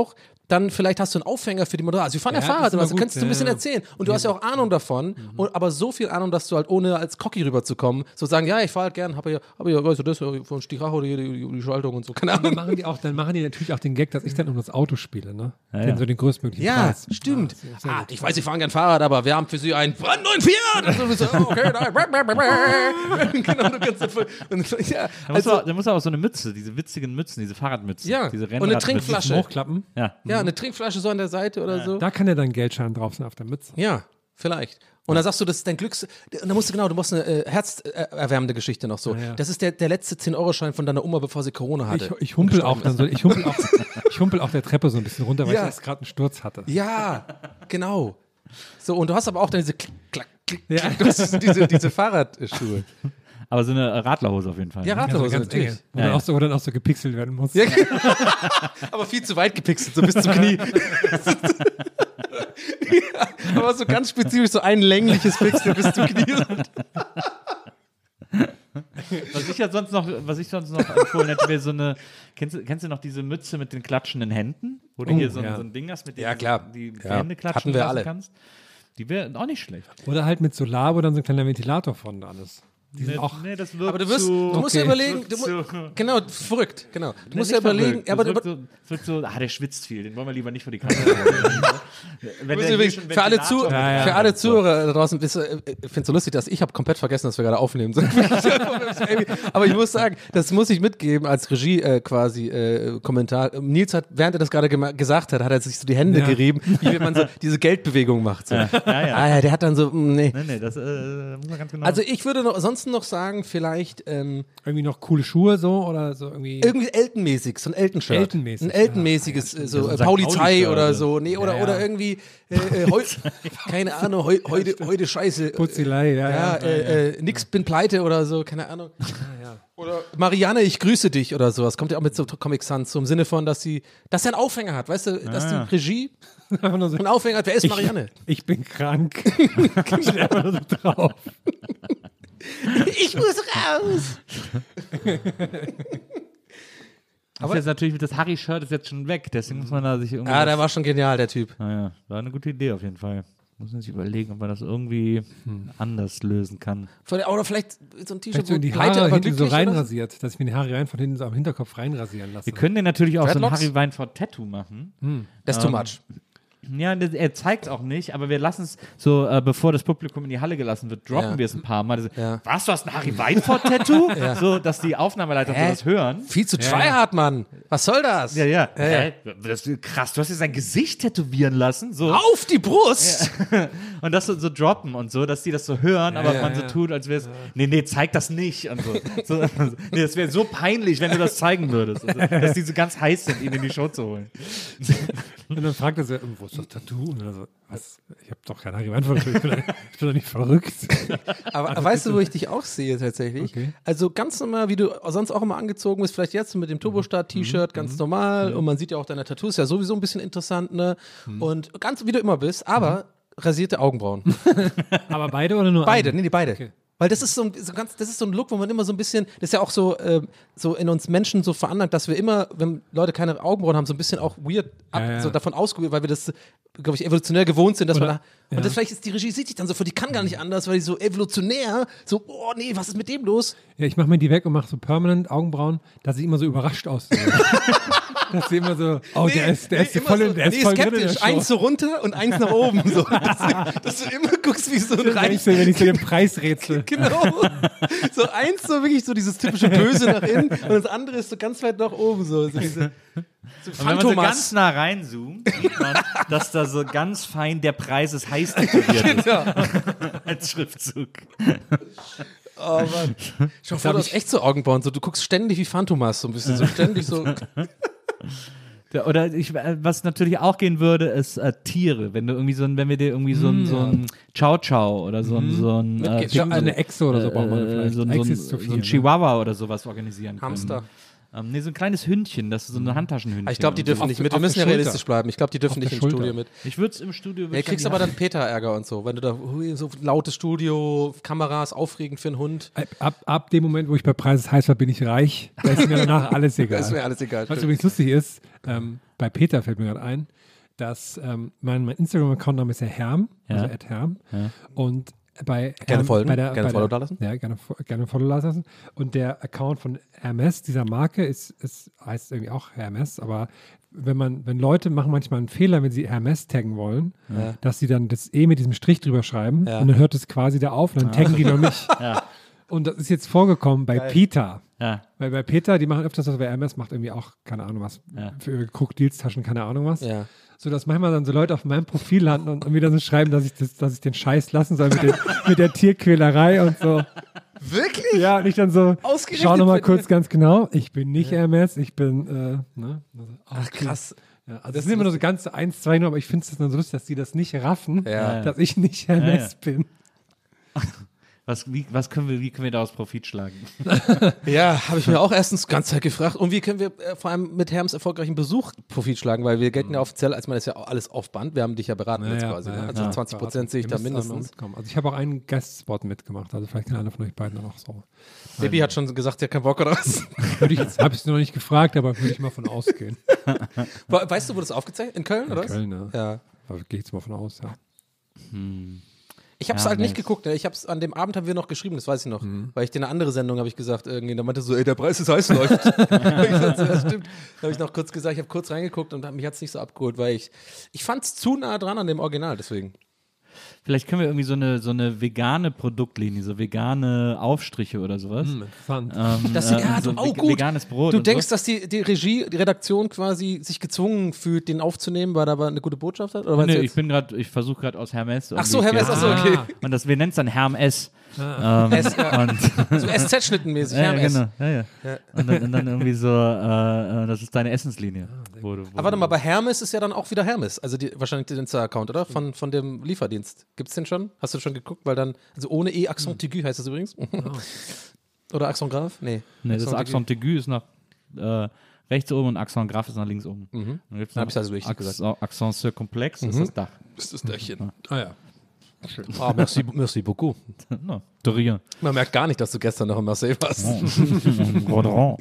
dann vielleicht hast du einen Aufhänger für die Motorrad. Also wir fahren ja, Ja, Fahrrad, das ist immer also gut. könntest du ein Ja, bisschen ja. erzählen. Und du hast ja auch Ahnung davon, Mhm. und, aber so viel Ahnung, dass du halt ohne als Cocky rüberzukommen, so sagen, ja, ich fahre halt gern, habe ja, hab ja, weißt du, das von Stichracho, die, die, die Schaltung und so, keine Dann Ahnung. machen die auch, dann machen die natürlich auch den Gag, dass ich dann um das Auto spiele, ne? Ja, Den ja. so den größtmöglichen Ja, Preis. stimmt. Ja, sehr ah, gut. ich weiß, Sie fahren gern Fahrrad, aber wir haben für Sie einen brandneuen Fiat. Und du so, okay, da, genau, du kannst dann voll, und, ja, Da muss, also, auch, da muss auch so eine Mütze, diese witzigen Mützen, diese Fahrradmützen. Ja, diese und eine Rennradmützen. Trinkflasche. Zum Hochklappen. Ja. ja, eine Trinkflasche so an der Seite oder so. Da kann ja dann Geldschein drauf sein auf der Mütze. Ja, vielleicht. Und dann sagst du, das ist dein Glücks... Und dann musst du, genau, du musst eine äh, herzerwärmende Geschichte noch so. Ja, ja. Das ist der, der letzte zehn-Euro-Schein von deiner Oma, bevor sie Corona Ich, hatte. ich humpel auch dann so, ich humpel auch, ich humpel auch der Treppe so ein bisschen runter, weil Ja. ich erst gerade einen Sturz hatte. Ja, genau. So, und du hast aber auch dann diese Klick, Klack, Klick, Ja. Klack, du hast diese, diese Fahrradschuhe. Aber so eine Radlerhose auf jeden Fall. Ja, ne? Radlerhose Also ganz natürlich. enge. Wo, Ja, dann ja. auch so, wo dann auch so gepixelt werden muss. Ja, aber viel zu weit gepixelt, so bis zum Knie. Ja, aber so ganz spezifisch so ein längliches Pixel bis zum Knie. Was ich ja sonst noch, was ich sonst noch empfohlen hätte, wäre so eine, kennst du, kennst du noch diese Mütze mit den klatschenden Händen? Wo du Oh, hier so, ein- ja. so ein Ding hast, mit dem Ja, klar. du die Ja. Hände klatschen Hatten wir lassen alle. kannst? Die wäre auch nicht schlecht. Oder halt mit Solar, wo dann so ein kleiner Ventilator vorne dran ist. Die sind Nee, auch, nee, das wirkt Aber du, wirst, zu, du musst dir Okay. überlegen, du Wirkt mu zu- genau, verrückt, genau. Du Nee, musst nicht dir überlegen, verrückt. ja, aber das du, wirkt so, das wirkt so, ah, der schwitzt viel, den wollen wir lieber nicht vor die Kamera holen. Wenn Muss der übrigens, hier schon für alle, Ventilator Zu mit Ja, ja. für dran alle hat, so. Zuhörer da draußen, ich finde es so lustig, dass ich habe komplett vergessen, dass wir gerade aufnehmen. Aber ich muss sagen, das muss ich mitgeben als Regie äh, quasi äh, Kommentar. Nils hat, während er das gerade gema- gesagt hat, hat er sich so die Hände Ja. gerieben, wie wenn man so diese Geldbewegung macht. So. Ja, ja. Ah, ja, der hat dann so, mm, nee. Nee, nee, das äh, muss man ganz genau. Also ich würde noch, sonst noch sagen, vielleicht ähm, irgendwie noch coole Schuhe so oder so irgendwie. irgendwie Elton-mäßig, so ein Elton-Shirt. Elton-mäßig, Ein Elton-mäßiges, äh, so so äh, ein Sankt Polizei Pauli-Shirt oder oder- so. Nee, oder, Ja, ja. oder irgendwie, äh, äh, heu, keine Ahnung, heu, heute, heute Scheiße. Putzelei, ja, Ja, ja. äh, äh, nix, bin pleite oder so, keine Ahnung. Oder Marianne, ich grüße dich oder sowas. Kommt ja auch mit so Comic Sans, so im Sinne von, dass sie, dass er einen Aufhänger hat, weißt du, dass ja. die Regie Einfach nur so, einen Aufhänger hat. Wer ist Marianne? ich bin krank. Steht einfach nur so drauf. Ich muss raus. das ist jetzt natürlich, das Harry-Shirt ist jetzt schon weg, deswegen muss man da sich irgendwie. Ah, der war schon genial, der Typ. Naja, war eine gute Idee auf jeden Fall. Muss man sich überlegen, ob man das irgendwie anders lösen kann. Oder vielleicht so ein T-Shirt, Vielleicht so in die pleite, Haare aber hinten so glücklich oder so. reinrasiert, dass ich mir die Haare rein von hinten so am Hinterkopf reinrasieren lasse. Wir können den natürlich auch so ein Dreadlocks? Harry Weinfurt-Tattoo machen. Das ist too Ähm, much. Ja, das- er zeigt auch nicht, aber wir lassen es so, äh, bevor das Publikum in die Halle gelassen wird, droppen Ja. wir es ein paar Mal. Das- Ja. Was, du hast ein Harry Weinfurt-Tattoo? So, dass die Aufnahmeleiter Hä? das hören. Viel zu tryhard, Mann. Was soll das? Ja, ja. Ja, ja. Hä? Das ist krass, du hast dir sein Gesicht tätowieren lassen. So. Auf die Brust! Und das so, so droppen und so, dass die das so hören, aber ja, man so ja. tut, als wäre es, nee, nee, zeig das nicht und so. so also, nee, das wäre so peinlich, wenn du das zeigen würdest. Also, dass die so ganz heiß sind, ihn in die Show zu holen. Und dann fragt er so, wo ist das Tattoo? Und dann so, was? Ich habe doch kein Harry Weinfurt. Ich bin, doch- ich bin doch nicht verrückt. Aber weißt du, wo ich dich auch sehe tatsächlich? Okay. Also ganz normal, wie du sonst auch immer angezogen bist, vielleicht jetzt mit dem Turbostart-T-Shirt, ganz normal. Und man sieht ja auch deine Tattoos, ja sowieso ein bisschen interessant, ne? Und ganz wie du immer bist, aber rasierte Augenbrauen. Aber beide oder nur Beide, eine? nee, die beide. Okay. Weil das ist so ein, so ganz, das ist so ein Look, wo man immer so ein bisschen, das ist ja auch so, ähm, so in uns Menschen so veranlagt, dass wir immer, wenn Leute keine Augenbrauen haben, so ein bisschen auch weird ab, Ja, ja. so davon ausgehen, weil wir das, glaube ich, evolutionär gewohnt sind, dass Oder- man da, ja. und das vielleicht ist die Regie sieht sich dann so vor, die kann gar nicht anders, weil die so evolutionär, so, oh nee, was ist mit dem los? Ja, ich mache mir die weg und mache so permanent Augenbrauen, dass ich immer so überrascht aussehe. Dass sie immer so, oh, der ist, der ist immer voll, so, in, der ist nee, voll drin in der skeptisch, Show. eins so runter und eins nach oben, so, dass, du- dass du immer guckst, wie so ein wenn, ich Reis. so, wenn ich so den Preis rätsel. Genau. So eins so wirklich so dieses typische Böse nach innen und das andere ist so ganz weit nach oben so. so diese, so Und wenn man so ganz Phantomas. nah reinzoomt, sieht man, dass da so ganz fein der Preis ist heiß tätowiert ist. Als Schriftzug. Oh Mann. Schau vor, du hast echt so Augenbrauen. So, du guckst ständig wie Phantomas, so ein bisschen. So ständig so. Der- Oder ich, äh, was natürlich auch gehen würde, ist äh, Tiere. Wenn du irgendwie so ein, wenn wir dir irgendwie so ein, so ein Chow Chow oder so ein, so ein, äh, Mitgeht. Eine Echse oder so braucht man äh, vielleicht. so, ein- Echse so, ist zu ein, viel. so ein ne? Chihuahua oder sowas organisieren können. Hamster. Ähm, nee, so ein kleines Hündchen, das ist so ein Handtaschenhündchen. Ich glaube, die dürfen Auf- nicht mit. auf Wir müssen ja der Schulter. realistisch bleiben. Ich glaube, die dürfen Auf nicht der im Schulter. Studio mit. Ich würde es im Studio... Ja, kriegst aber dann Peter-Ärger und so, wenn du da hui, so lautes Studio, Kameras, aufregend für einen Hund. Ab, ab dem Moment, wo ich bei Preis heiß war, bin ich reich. Da ist mir danach alles egal. Das ist mir alles egal. Was übrigens lustig ist, ähm, bei Peter fällt mir gerade ein, dass ähm, mein, mein Instagram-Account-Name ist ja Herm, Ja. also at Herm. Ja. Und bei Gerne Herm- folgen, bei der, gerne bei Follow der, dalassen. Ja, gerne, fo- gerne Follow dalassen. Und der Account von Hermes, dieser Marke, ist, ist, heißt irgendwie auch Hermes, aber wenn man, wenn Leute machen manchmal einen Fehler, wenn sie Hermes taggen wollen, Ja. dass sie dann das E mit diesem Strich drüber schreiben Ja. und dann hört es quasi da auf und dann taggen die noch mich. Ja. Und das ist jetzt vorgekommen bei Geil. Peter. Ja. Weil bei Peter, die machen öfters was, bei Hermes macht irgendwie auch, keine Ahnung was, Ja. für ihre Krokodilstaschen, keine Ahnung was. Ja. So dass manchmal dann so Leute auf meinem Profil landen und, und wieder so schreiben, dass ich, das, dass ich den Scheiß lassen soll mit, den, mit der Tierquälerei und so. Wirklich? Ja, und ich dann so, Ausgerechnet schau nochmal mit kurz mir. ganz genau, ich bin nicht Hermes, ich bin, äh, ne? Also, Ach, krass. Ja, also das sind immer nur so ganz eins, zwei nur, aber ich finde es dann so lustig, dass die das nicht raffen, Ja. dass ich nicht Hermes Ja, ja. bin. Was, wie, was können wir, wie können wir daraus Profit schlagen? Ja, habe ich mir auch erstens ganz Zeit gefragt. Und wie können wir äh, vor allem mit Herms erfolgreichen Besuch Profit schlagen? Weil wir gelten ja offiziell, als man das ja alles auf Band. Wir haben dich ja beraten jetzt quasi. Ne? Also ja. zwanzig Prozent sehe ich Ihr da müsst noch mindestens. mitkommen. Also ich habe auch einen Guest-Spot mitgemacht, also vielleicht kann einer von euch beiden dann auch so. Baby hat schon gesagt, der hat keinen Bock oder was? Würde ich jetzt, habe ich es noch nicht gefragt, aber würde ich mal von ausgehen. We- Weißt du, wo das aufgezeichnet? In Köln oder was? Köln, ne? Ja. Aber gehe jetzt mal von aus, ja. Ich habe es Ja, halt nicht nice. geguckt. Ne? Ich habe es an dem Abend haben wir noch geschrieben, das weiß ich noch, weil ich dir eine andere Sendung habe ich gesagt, irgendwie, da meinte so, ey, der Preis ist heiß läuft. ich gesagt, so, ja, stimmt. Da habe ich noch kurz gesagt, ich habe kurz reingeguckt und mich hat es nicht so abgeholt, weil ich ich fand es zu nah dran an dem Original, deswegen. Vielleicht können wir irgendwie so eine, so eine vegane Produktlinie, so vegane Aufstriche oder sowas. Hm, interessant. Ähm, Das sind- äh, ja, so du- oh, veg- gut. veganes Brot. Du und denkst, so. dass die, die Regie, die Redaktion quasi sich gezwungen fühlt, den aufzunehmen, weil er aber eine gute Botschaft hat? Oder meinst Nee, du ich jetzt? bin gerade, ich versuche gerade aus Hermes. Ach so, irgendwie- Hermes, ach so, okay. Und das, wir nennen es dann Herm S. Ähm, S, ja. und, So S Z-Schnittenmäßig, ja, Herm S. genau. Ja, ja. Und, dann, und dann irgendwie so, äh, äh, das ist deine Essenslinie. Wo du, wo Aber warte du- mal, bei Hermes ist ja dann auch wieder Hermes, also die, wahrscheinlich der Insta-Account, oder? Von, von dem Lieferdienst. Gibt's den schon? Hast du schon geguckt? Weil dann, also ohne E, Accent aigu heißt das übrigens. Oder Accent grave? Nee. Nee, das Accent Accent aigu ist nach äh, rechts oben und Accent grave ist nach links oben. Mhm. Dann gibt's Dann noch hab ich's also richtig Accent, gesagt. Accent circomplex, das Mhm. ist das Dach. Das ist das Döchchen. Ah ja. Ah, merci, merci beaucoup. no, de rien. Man merkt gar nicht, dass du gestern noch in Marseille warst. Rodron.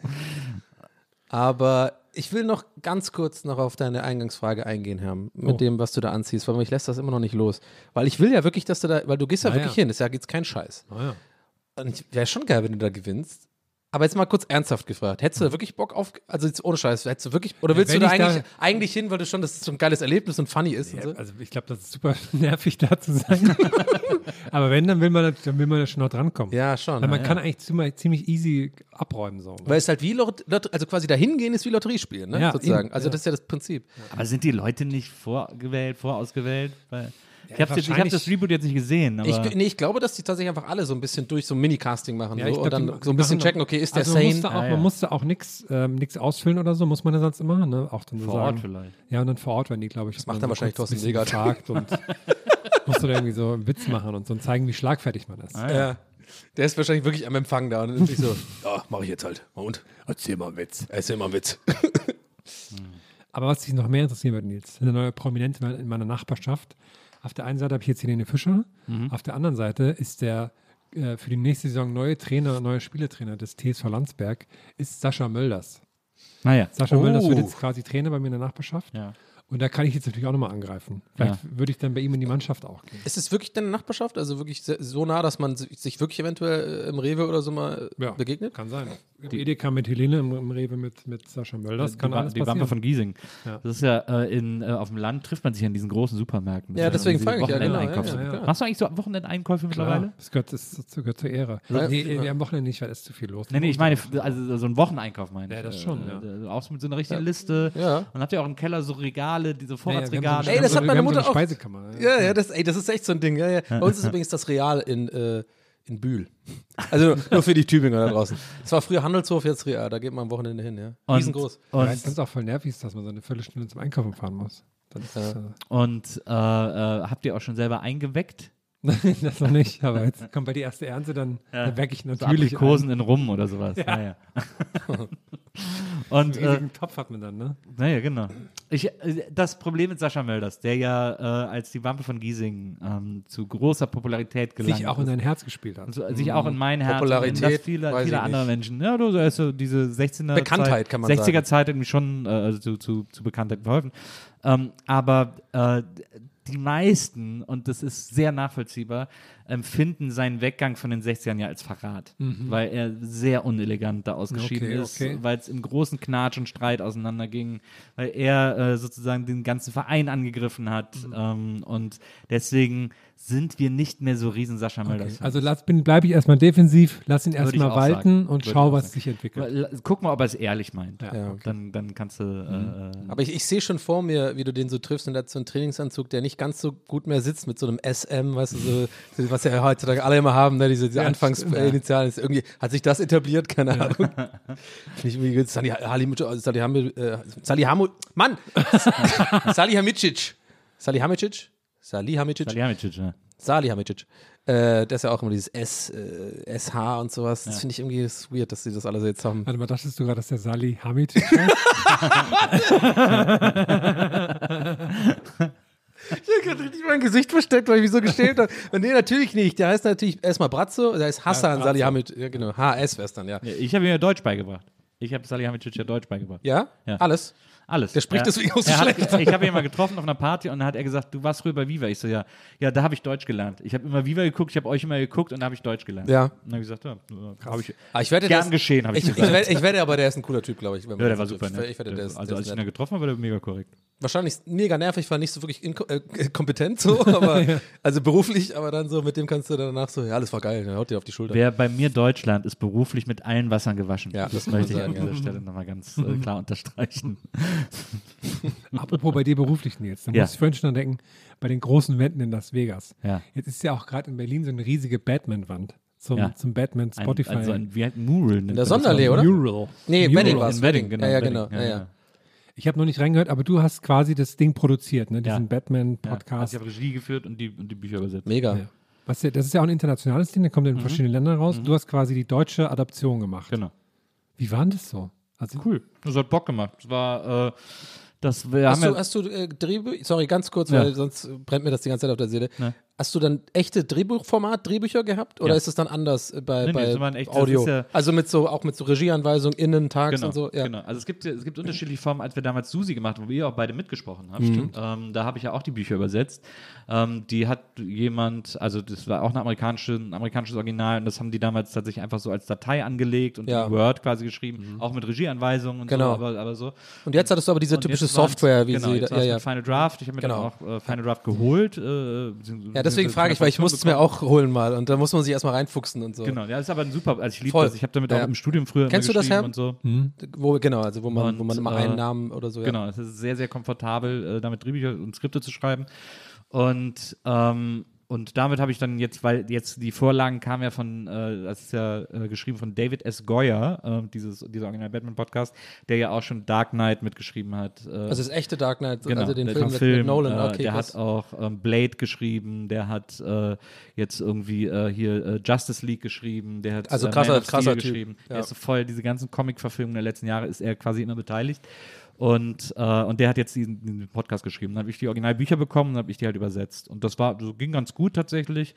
Aber ich will noch ganz kurz noch auf deine Eingangsfrage eingehen, Herr, mit Oh. dem, was du da anziehst, weil mich lässt das immer noch nicht los. Weil ich will ja wirklich, dass du da, weil du gehst ja Ah, wirklich ja. hin, das ist ja jetzt kein Scheiß. Ah ja. Und wäre schon geil, wenn du da gewinnst. Aber jetzt mal kurz ernsthaft gefragt. Hättest du da wirklich Bock auf, also jetzt ohne Scheiß, hättest du wirklich, oder willst wenn du da ich da- eigentlich, eigentlich hin, weil du schon, das so ein geiles Erlebnis und funny ist? Ja, und so? also ich glaube, das ist super nervig, da zu sein. Aber wenn, dann will man, dann will man ja schon noch drankommen. Ja, schon. Weil man ja. kann eigentlich ziemlich, ziemlich easy abräumen. So. Weil es halt wie, Lot Lot also quasi dahin gehen ist wie Lotterie spielen, ne? Ja, sozusagen. eben, Also ja. das ist ja das Prinzip. Aber sind die Leute nicht vorgewählt, vorausgewählt? Weil ich habe hab wahrscheinlich- das Reboot jetzt nicht gesehen, aber Ich, nee, ich glaube, dass die tatsächlich einfach alle so ein bisschen durch so ein Mini-Casting machen Ja, so, ich glaub, und dann die so ein bisschen machen- checken, okay, ist der also man sane? musste auch, Ah, ja. Man musste auch nichts ähm, nix ausfüllen oder so, muss man ja sonst immer. Ne? Auch dann so vor sagen. Ort vielleicht. Ja, und dann vor Ort, wenn die, glaube ich, das macht dann wahrscheinlich Thorsten Segert. gefragt und musst du da irgendwie so einen Witz machen und so zeigen, wie schlagfertig man ist. Ah, Ja. Der ist wahrscheinlich wirklich am Empfang da und dann ist nicht so, ja, mach ich jetzt halt. Und? Erzähl mal einen Witz. Erzähl mal einen Witz. Aber was dich noch mehr interessieren wird, Nils, eine neue Prominente in meiner Nachbarschaft. Auf der einen Seite habe ich jetzt Helene Fischer, Mhm. auf der anderen Seite ist der äh, für die nächste Saison neue Trainer, neue Spielertrainer des T S V Landsberg, ist Sascha Mölders. Naja. Sascha Oh. Mölders wird jetzt quasi Trainer bei mir in der Nachbarschaft. Ja. Und da kann ich jetzt natürlich auch nochmal angreifen. Vielleicht Ja. würde ich dann bei ihm in die Mannschaft auch gehen. Ist es wirklich deine Nachbarschaft? Also wirklich se- so nah, dass man si- sich wirklich eventuell äh, im Rewe oder so mal äh, Ja. begegnet? Kann sein. Die Edeka mit Helene im, im Rewe mit, mit Sascha Mölders. die, kann Wa- alles die passieren. Wampe von Giesing. Ja. Das ist ja äh, in, äh, auf dem Land trifft man sich an diesen großen Supermärkten. Das Ja, sind deswegen diese frage ich ja, genau, Wochenendeinkäufe. ja, ja, ja. Machst du eigentlich so Wochenendeinkäufe mittlerweile? Klar, das gehört, das, das gehört zur Ehre. Ja. nee, Ja. nee, am Wochenende nicht, weil es ist zu viel los. Nee, nee, ich meine, also so ein Wocheneinkauf meine ich. Ja, das schon, Äh, ja. Auch mit so einer richtigen Liste. Ja. Und habt ihr auch im Keller so Regale, diese Ja, ja, wir haben Vorratsregale. so- Ey, das wir hat haben meine so Mutter eine auch. Speisekammer. Ja, ja, das, ey, das ist echt so ein Ding. Ja, ja. Bei uns ist übrigens das Real in, äh, in Bühl. Also nur für die Tübinger da draußen. Es war früher Handelshof, jetzt Real. Da geht man am Wochenende hin, ja. Und- Riesengroß. Weil Und, es auch voll nervig ist, dass man so eine Viertelstunde zum Einkaufen fahren muss. Dann ist das, äh, und äh, äh, habt ihr auch schon selber eingeweckt? das noch nicht, aber jetzt kommt bei die erste Ernte, dann, Ja. dann wecke ich So natürlich Aprikosen in Rum oder sowas. Ja. Ja, Und Einen äh, riesigen Topf hat man dann, ne? naja, genau. Ich, äh, das Problem mit Sascha Mölders, der ja äh, als die Wampe von Giesing ähm, zu großer Popularität gelangt Sich auch in ist. dein Herz gespielt hat. Also, sich auch in mein Herz und in Popularität, das viele, weiß viele ich andere nicht. Menschen. Ja, du so also diese sechzehner Bekanntheit, Zeit, kann man sechziger sagen. Zeit irgendwie schon äh, also zu, zu, zu Bekanntheit verholfen. Ähm, aber äh, die meisten, und das ist sehr nachvollziehbar, empfinden seinen Weggang von den sechzigern ja als Verrat, weil er sehr unelegant da ausgeschieden Okay, ist, okay. weil es im großen Knatsch und Streit auseinanderging, weil er äh, sozusagen den ganzen Verein angegriffen hat ähm, und deswegen sind wir nicht mehr so riesen Sascha Mölders. Also bleibe ich erstmal defensiv, lass ihn Würde ich erstmal auch walten sagen. und Würde schau, ich auch was sagen. sich entwickelt. L- Guck mal, ob er es ehrlich meint. Ja. Ja, okay. Dann, dann kannst du. Äh, Aber ich, ich sehe schon vor mir, wie du den so triffst und der hat so einen Trainingsanzug, der nicht ganz so gut mehr sitzt mit so einem S M, weißt du, so, so, was ja heutzutage alle immer haben, ne? diese, diese Ja, Anfangsinitialen. Ist irgendwie hat sich das etabliert, keine Ahnung. Finde ich irgendwie gut. Sali Halimic- Salihami- äh, Salihamu, Mann! Salihamidzic. Salihamidzic? Salihamidzic? Salihamidzic, ja. Salihamidzic. Äh, das ist ja auch immer dieses S, äh, S H und sowas. Das finde ich irgendwie ist weird, dass sie das alle so jetzt haben. Warte mal, dachtest du gerade, dass der Sali Hamid heißt? Ich habe gerade richtig mein Gesicht versteckt, weil ich mich so gestellt habe. Und nee, natürlich nicht. Der heißt natürlich erstmal Brazzo, der heißt Hassan Ja, Salihamidzic. Ja, genau. H S wäre es dann, ja. Ja, ich habe ihm ja Deutsch beigebracht. Ich habe Salihamidzic ja Deutsch beigebracht. Ja? Ja. Alles? Alles. Der spricht Ja. deswegen auch so Er schlecht. Hat, ich habe ihn mal getroffen auf einer Party und dann hat er gesagt, du warst früher bei Viva. Ich so, ja, ja, da habe ich Deutsch gelernt. Ich habe immer Viva geguckt, ich habe euch immer geguckt und da habe ich Deutsch gelernt. Ja. Und dann habe ich gesagt, ja, habe ich Ah, ich wette, gern das- geschehen, habe ich, Ich, ich, gesagt. wette, ich wette aber, der ist ein cooler Typ, glaube ich. wenn man ja, der das war so super trifft. nett. Ich wette, der ist, also der als ist ich ihn nett. da getroffen habe, war der mega korrekt. Wahrscheinlich mega nervig, war nicht so wirklich inko- äh, kompetent so, aber also beruflich, aber dann so, mit dem kannst du danach so, ja, alles war geil, dann haut dir auf die Schulter. Wer bei mir Deutschland ist beruflich mit allen Wassern gewaschen. Ja, das kann man möchte ich sagen, an dieser ja. Stelle nochmal ganz äh, klar unterstreichen. Apropos bei dir beruflich, Nils. Da Ja. muss ich vorhin schon dran denken, bei den großen Wänden in Las Vegas. Ja. Jetzt ist ja auch gerade in Berlin so eine riesige Batman-Wand zum, Ja. zum Batman Ein, Spotify. also ein, wie halt ein Mural. In der Sonderallee, oder? Mural. Nee, Mural. Wedding war es. In Wedding, genau. Ja, ja, Wedding, genau. Ja, ja. Ich habe noch nicht reingehört, aber du hast quasi das Ding produziert, ne? diesen Ja. Batman-Podcast. Ja, also ich habe Regie geführt und die, und die Bücher übersetzt. Mega. Ja. Was, ja- das ist ja auch ein internationales Ding, der kommt in verschiedenen Ländern raus. Du hast quasi die deutsche Adaption gemacht. Genau. Wie war denn das so? Also, Cool. Das hat Bock gemacht. Das war, äh, das, wir Hast haben du, ja, hast du äh, Drehbücher, sorry, ganz kurz, Ja. weil sonst brennt mir das die ganze Zeit auf der Seele. Ja. Hast du dann echte Drehbuchformat, Drehbücher gehabt oder Ja. ist es dann anders äh, bei, Nee, nee, bei das waren echt- das Audio? ist ja- also mit so, auch mit so Regieanweisungen, innen, tags genau, und so? Ja. genau. Also es gibt, es gibt unterschiedliche Formen, als wir damals Susi gemacht haben, wo ihr auch beide mitgesprochen habt. Mhm. Ähm, da habe ich ja auch die Bücher übersetzt. Ähm, die hat jemand, also das war auch eine amerikanische, ein amerikanisches Original und das haben die damals tatsächlich einfach so als Datei angelegt und Ja. in Word quasi geschrieben, auch mit Regieanweisungen und Genau. so, aber, aber so. Und jetzt hattest du aber diese Und typische jetzt waren's- Software, wie genau, sie jetzt da, war's ja, ja. mit Final Draft. Ich habe mir Genau. dann auch äh, Final Draft geholt. Äh, Ja, deswegen frage ich, weil ich musste es mir auch holen mal und da muss man sich erstmal reinfuchsen und so. Genau, ja, das ist aber ein super, also ich liebe Voll. das. Ich habe damit Ja. auch im Studium früher Kennst immer du das, geschrieben Herr? und so. Wo, genau, also wo man, Und, wo man immer äh, einen Namen oder so. Ja. Genau, es ist sehr, sehr komfortabel, äh, damit Drehbücher und Skripte zu schreiben. Und, ähm, und damit habe ich dann jetzt, weil jetzt die Vorlagen kamen ja von, äh, das ist ja äh, geschrieben von David S. Goyer, äh, dieses, dieser Original Batman Podcast, der ja auch schon Dark Knight mitgeschrieben hat. Äh, Also das echte Dark Knight, Genau, also den der Film, den mit, Film, mit Nolan. äh, Okay, der krass. hat auch ähm, Blade geschrieben, der hat äh, jetzt irgendwie äh, hier äh, Justice League geschrieben, der hat Also äh, krasser- Man of Steel krasser Typ, geschrieben. ja. Er ist so voll, diese ganzen Comic-Verfilmungen der letzten Jahre ist er quasi immer beteiligt. Und, äh, und der hat jetzt diesen, diesen Podcast geschrieben. Dann habe ich die Originalbücher bekommen und habe ich die halt übersetzt. Und das war, so ging ganz gut tatsächlich.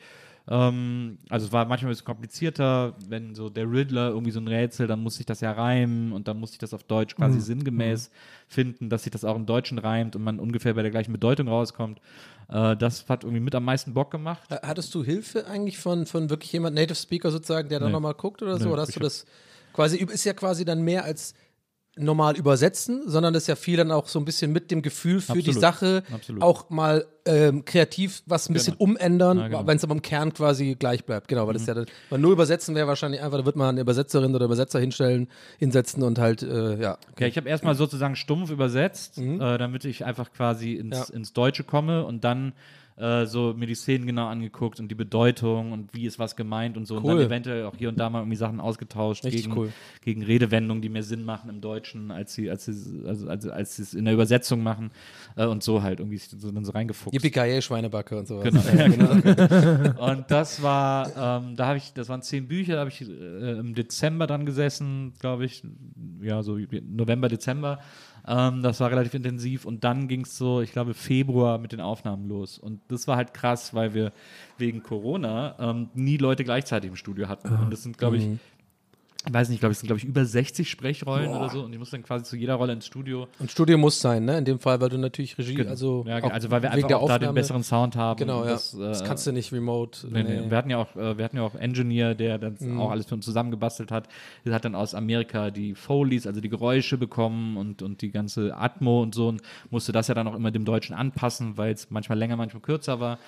Ähm, also es war manchmal ein bisschen komplizierter, wenn so der Riddler irgendwie so ein Rätsel, dann muss ich das ja reimen und dann muss ich das auf Deutsch quasi sinngemäß finden, dass sich das auch im Deutschen reimt und man ungefähr bei der gleichen Bedeutung rauskommt. Äh, das hat irgendwie mit am meisten Bock gemacht. Ha- Hattest du Hilfe eigentlich von, von wirklich jemand, Native Speaker sozusagen, der dann Nee. nochmal guckt oder so? Nee, Oder hast ich du hab- das quasi, ist ja quasi dann mehr als normal übersetzen, sondern das ist ja viel dann auch so ein bisschen mit dem Gefühl für die Absolut. Sache Absolut. auch mal ähm, kreativ was ein bisschen umändern, Ja, genau. wenn es aber im Kern quasi gleich bleibt. Genau, weil das ja dann, weil nur übersetzen wäre wahrscheinlich einfach, da wird man eine Übersetzerin oder Übersetzer hinstellen, hinsetzen und halt, äh, ja. Ja, ich habe erstmal sozusagen stumpf übersetzt, äh, damit ich einfach quasi ins, Ja. ins Deutsche komme und dann äh, so mir die Szenen genau angeguckt und die Bedeutung und wie ist was gemeint und so. Cool. Und dann eventuell auch hier und da mal irgendwie Sachen ausgetauscht Richtig gegen, cool. gegen Redewendungen, die mehr Sinn machen im Deutschen, als sie, als sie, also, also, als sie es in der Übersetzung machen äh, und so halt irgendwie so, dann so reingefuchst. Yippie Schweinebacke und sowas. Genau. Ja, genau. Und das war, ähm, da habe ich, das waren zehn Bücher, da habe ich äh, im Dezember dran gesessen, glaube ich, ja, so November, Dezember. Ähm, das war relativ intensiv und dann ging es so, ich glaube, Februar mit den Aufnahmen los. Und das war halt krass, weil wir wegen Corona ähm, nie Leute gleichzeitig im Studio hatten. Und das sind, glaube ich, Mhm. ich weiß nicht, glaube ich, es sind, glaube ich, über sechzig Sprechrollen oder so und ich muss dann quasi zu jeder Rolle ins Studio. Und Studio muss sein, ne? In dem Fall, weil du natürlich Regie, also, Ja, auch also weil wir wegen einfach der auch da den Aufnahme- besseren Sound haben. Genau, ja. Das, Das, äh, kannst du nicht remote. Nee, nee. Wir hatten ja auch, äh, wir hatten ja auch Engineer, der das Mhm. auch alles für uns zusammengebastelt hat. Der hat dann aus Amerika die Foleys, also die Geräusche bekommen und, und die ganze Atmo und so und musste das ja dann auch immer dem Deutschen anpassen, weil es manchmal länger, manchmal kürzer war.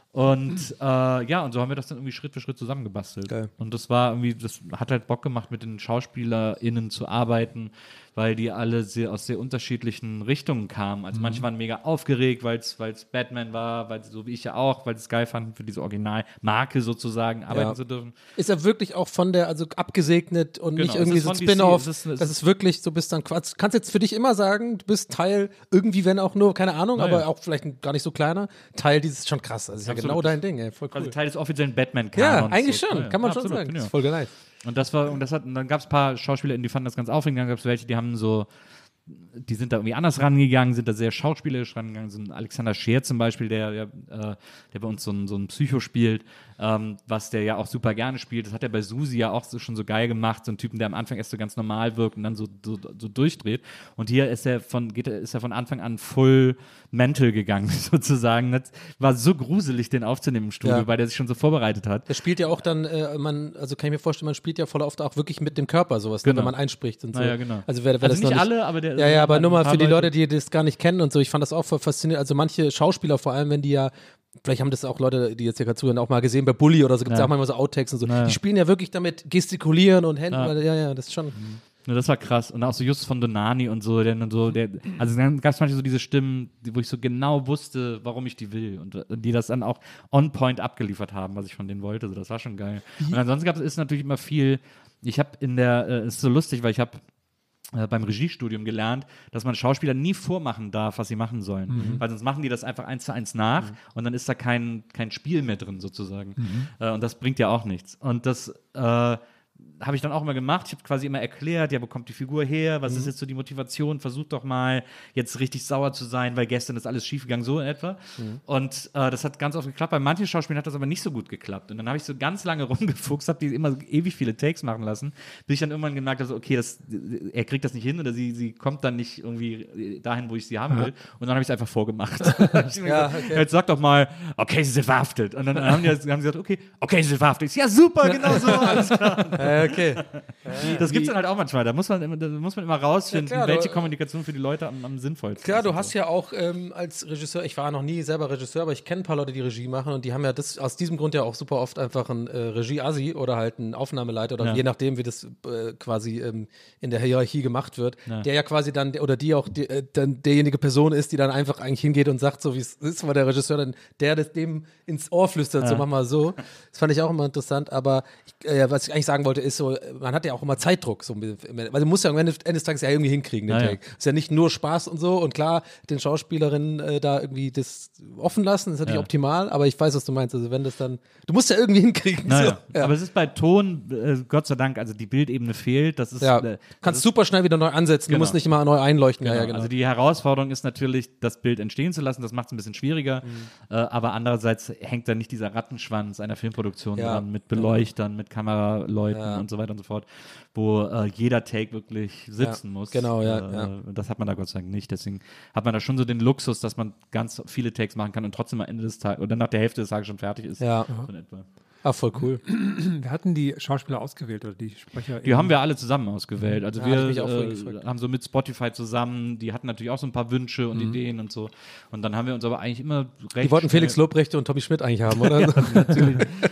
Und äh, ja, und so haben wir das dann irgendwie Schritt für Schritt zusammengebastelt. Geil. Und das war irgendwie, das hat halt Bock gemacht, mit den SchauspielerInnen zu arbeiten, weil die alle sehr, aus sehr unterschiedlichen Richtungen kamen. Also manche waren mega aufgeregt, weil es Batman war, weil so wie ich ja auch, weil sie es geil fanden, für diese Originalmarke sozusagen arbeiten Ja. zu dürfen. Ist er wirklich auch von der, also abgesegnet und Genau, nicht es irgendwie ist so ein von D C, Spin-off. es ist- es Das ist- ist wirklich, du bist dann Quatsch. Kannst jetzt für dich immer sagen, du bist Teil, irgendwie, wenn auch nur, keine Ahnung, Naja. aber auch vielleicht ein, gar nicht so kleiner, Teil dieses, schon krass. Also ist ja Absolut. genau dein Ding, ey, voll Quasi cool. Teil des offiziellen Batman-Kanons. Ja, eigentlich so. schon, Ja, ja. kann man schon Absolut, sagen. genau. Das ist voll geil. Und das war, und das hat, und dann gab es ein paar SchauspielerInnen, die fanden das ganz aufregend, dann gab es welche, die haben so, die sind da irgendwie anders rangegangen, sind da sehr schauspielerisch rangegangen, so ein Alexander Scheer zum Beispiel, der, der, äh, der bei uns so ein, so ein Psycho spielt, ähm, was der ja auch super gerne spielt. Das hat er bei Susi ja auch so, schon so geil gemacht, so ein Typen, der am Anfang erst so ganz normal wirkt und dann so, so, so durchdreht. Und hier ist er von, geht er, ist er von Anfang an full mental gegangen, sozusagen. Das war so gruselig, den aufzunehmen im Studio, Ja. weil der sich schon so vorbereitet hat. Der spielt ja auch dann, äh, man, also kann ich mir vorstellen, man spielt ja voll oft auch wirklich mit dem Körper sowas, ne, Genau. wenn man einspricht und so. Ah, ja, genau. Also wer, wer Also das nicht noch alle, aber der- Ja, ja, aber ein nur mal paar für die Leute. Leute, die das gar nicht kennen und so. Ich fand das auch voll faszinierend. Also manche Schauspieler, vor allem, wenn die ja, vielleicht haben das auch Leute, die jetzt hier gerade zuhören, auch mal gesehen bei Bully oder so, gibt es Ja. auch manchmal so Outtakes und so. Ja. Die spielen ja wirklich damit gestikulieren und Händen. Ja. Ja, ja, das ist schon. Ja, das war krass. Und auch so Justus von Donani und so, der dann so, der, also dann gab es manchmal so diese Stimmen, die, wo ich so genau wusste, warum ich die will und, und die das dann auch on point abgeliefert haben, was ich von denen wollte. Also das war schon geil. Und ansonsten gab es ist natürlich immer viel, ich habe in der, äh, es ist so lustig, weil ich habe äh, beim Regiestudium gelernt, dass man Schauspieler nie vormachen darf, was sie machen sollen. Mhm. Weil sonst machen die das einfach eins zu eins nach und dann ist da kein, kein Spiel mehr drin sozusagen. Mhm. Äh, und das bringt ja auch nichts. Und das äh, habe ich dann auch immer gemacht. Ich habe quasi immer erklärt, ja, wo kommt die Figur her? Was ist jetzt so die Motivation? Versucht doch mal, jetzt richtig sauer zu sein, weil gestern ist alles schiefgegangen, so in etwa. Und äh, das hat ganz oft geklappt. Bei manchen Schauspielern hat das aber nicht so gut geklappt. Und dann habe ich so ganz lange rumgefuchst, habe die immer ewig viele Takes machen lassen, bis ich dann irgendwann gemerkt habe, so, okay, das, er kriegt das nicht hin oder sie, sie kommt dann nicht irgendwie dahin, wo ich sie haben will. Und dann habe ich es einfach vorgemacht. Ja, okay. Jetzt sag doch mal, okay, sie sind verhaftet. Und dann haben die, haben sie gesagt, okay, okay, sie sind verhaftet. Ja, super, genau so, alles klar. Ja, okay. Das gibt es dann halt auch manchmal. Da muss man, immer- da muss man immer rausfinden, Ja, klar, welche du- Kommunikation für die Leute am, am sinnvollsten Klar, ist. du und hast so. ja auch ähm, als Regisseur, ich war noch nie selber Regisseur, aber ich kenne ein paar Leute, die Regie machen und die haben ja das aus diesem Grund ja auch super oft einfach einen äh, Regie-Assi oder halt einen Aufnahmeleiter oder Ja. je nachdem, wie das äh, quasi ähm, in der Hierarchie gemacht wird, Ja. der ja quasi dann, oder die auch die, äh, dann derjenige Person ist, die dann einfach eigentlich hingeht und sagt, so wie es ist, weil der Regisseur dann, der das dem ins Ohr flüstert, so Ja. mach mal so. Das fand ich auch immer interessant, aber ich, äh, was ich eigentlich sagen wollte, ist so, man hat ja auch immer Zeitdruck, so, weil du musst ja am Ende, Ende des Tages ja irgendwie hinkriegen, den Ja, ja. Take. Ist ja nicht nur Spaß und so und klar, den Schauspielerinnen äh, da irgendwie das offen lassen, ist natürlich Ja. optimal, aber ich weiß, was du meinst. Also wenn das dann, du musst ja irgendwie hinkriegen. Naja. So. Ja. Aber es ist bei Ton, äh, Gott sei Dank, also die Bildebene fehlt. Das ist, ja. äh, Kannst super schnell wieder neu ansetzen, du Genau. musst nicht immer neu einleuchten. Genau. Ja, ja, genau. Also die Herausforderung ist natürlich, das Bild entstehen zu lassen. Das macht es ein bisschen schwieriger. Mhm. Äh, aber andererseits hängt da nicht dieser Rattenschwanz einer Filmproduktion Ja. dran mit Beleuchtern, mit Kameraleuten Ja. und so weiter und so fort, wo äh, jeder Take wirklich sitzen Ja, muss. genau, ja, Äh, ja. Das hat man da Gott sei Dank nicht. Deswegen hat man da schon so den Luxus, dass man ganz viele Takes machen kann und trotzdem am Ende des Tages oder nach der Hälfte des Tages schon fertig ist. Ja. So in etwa. Ah, voll cool. Wir hatten die Schauspieler ausgewählt oder die Sprecher. Die haben wir alle zusammen ausgewählt. Also Ja, hab ich wir mich auch vorhin äh, gefragt. haben so mit Spotify zusammen, die hatten natürlich auch so ein paar Wünsche und Ideen und so. Und dann haben wir uns aber eigentlich immer recht Die wollten schnell- Felix Lobrecht und Tommy Schmidt eigentlich haben, oder? Ja, natürlich.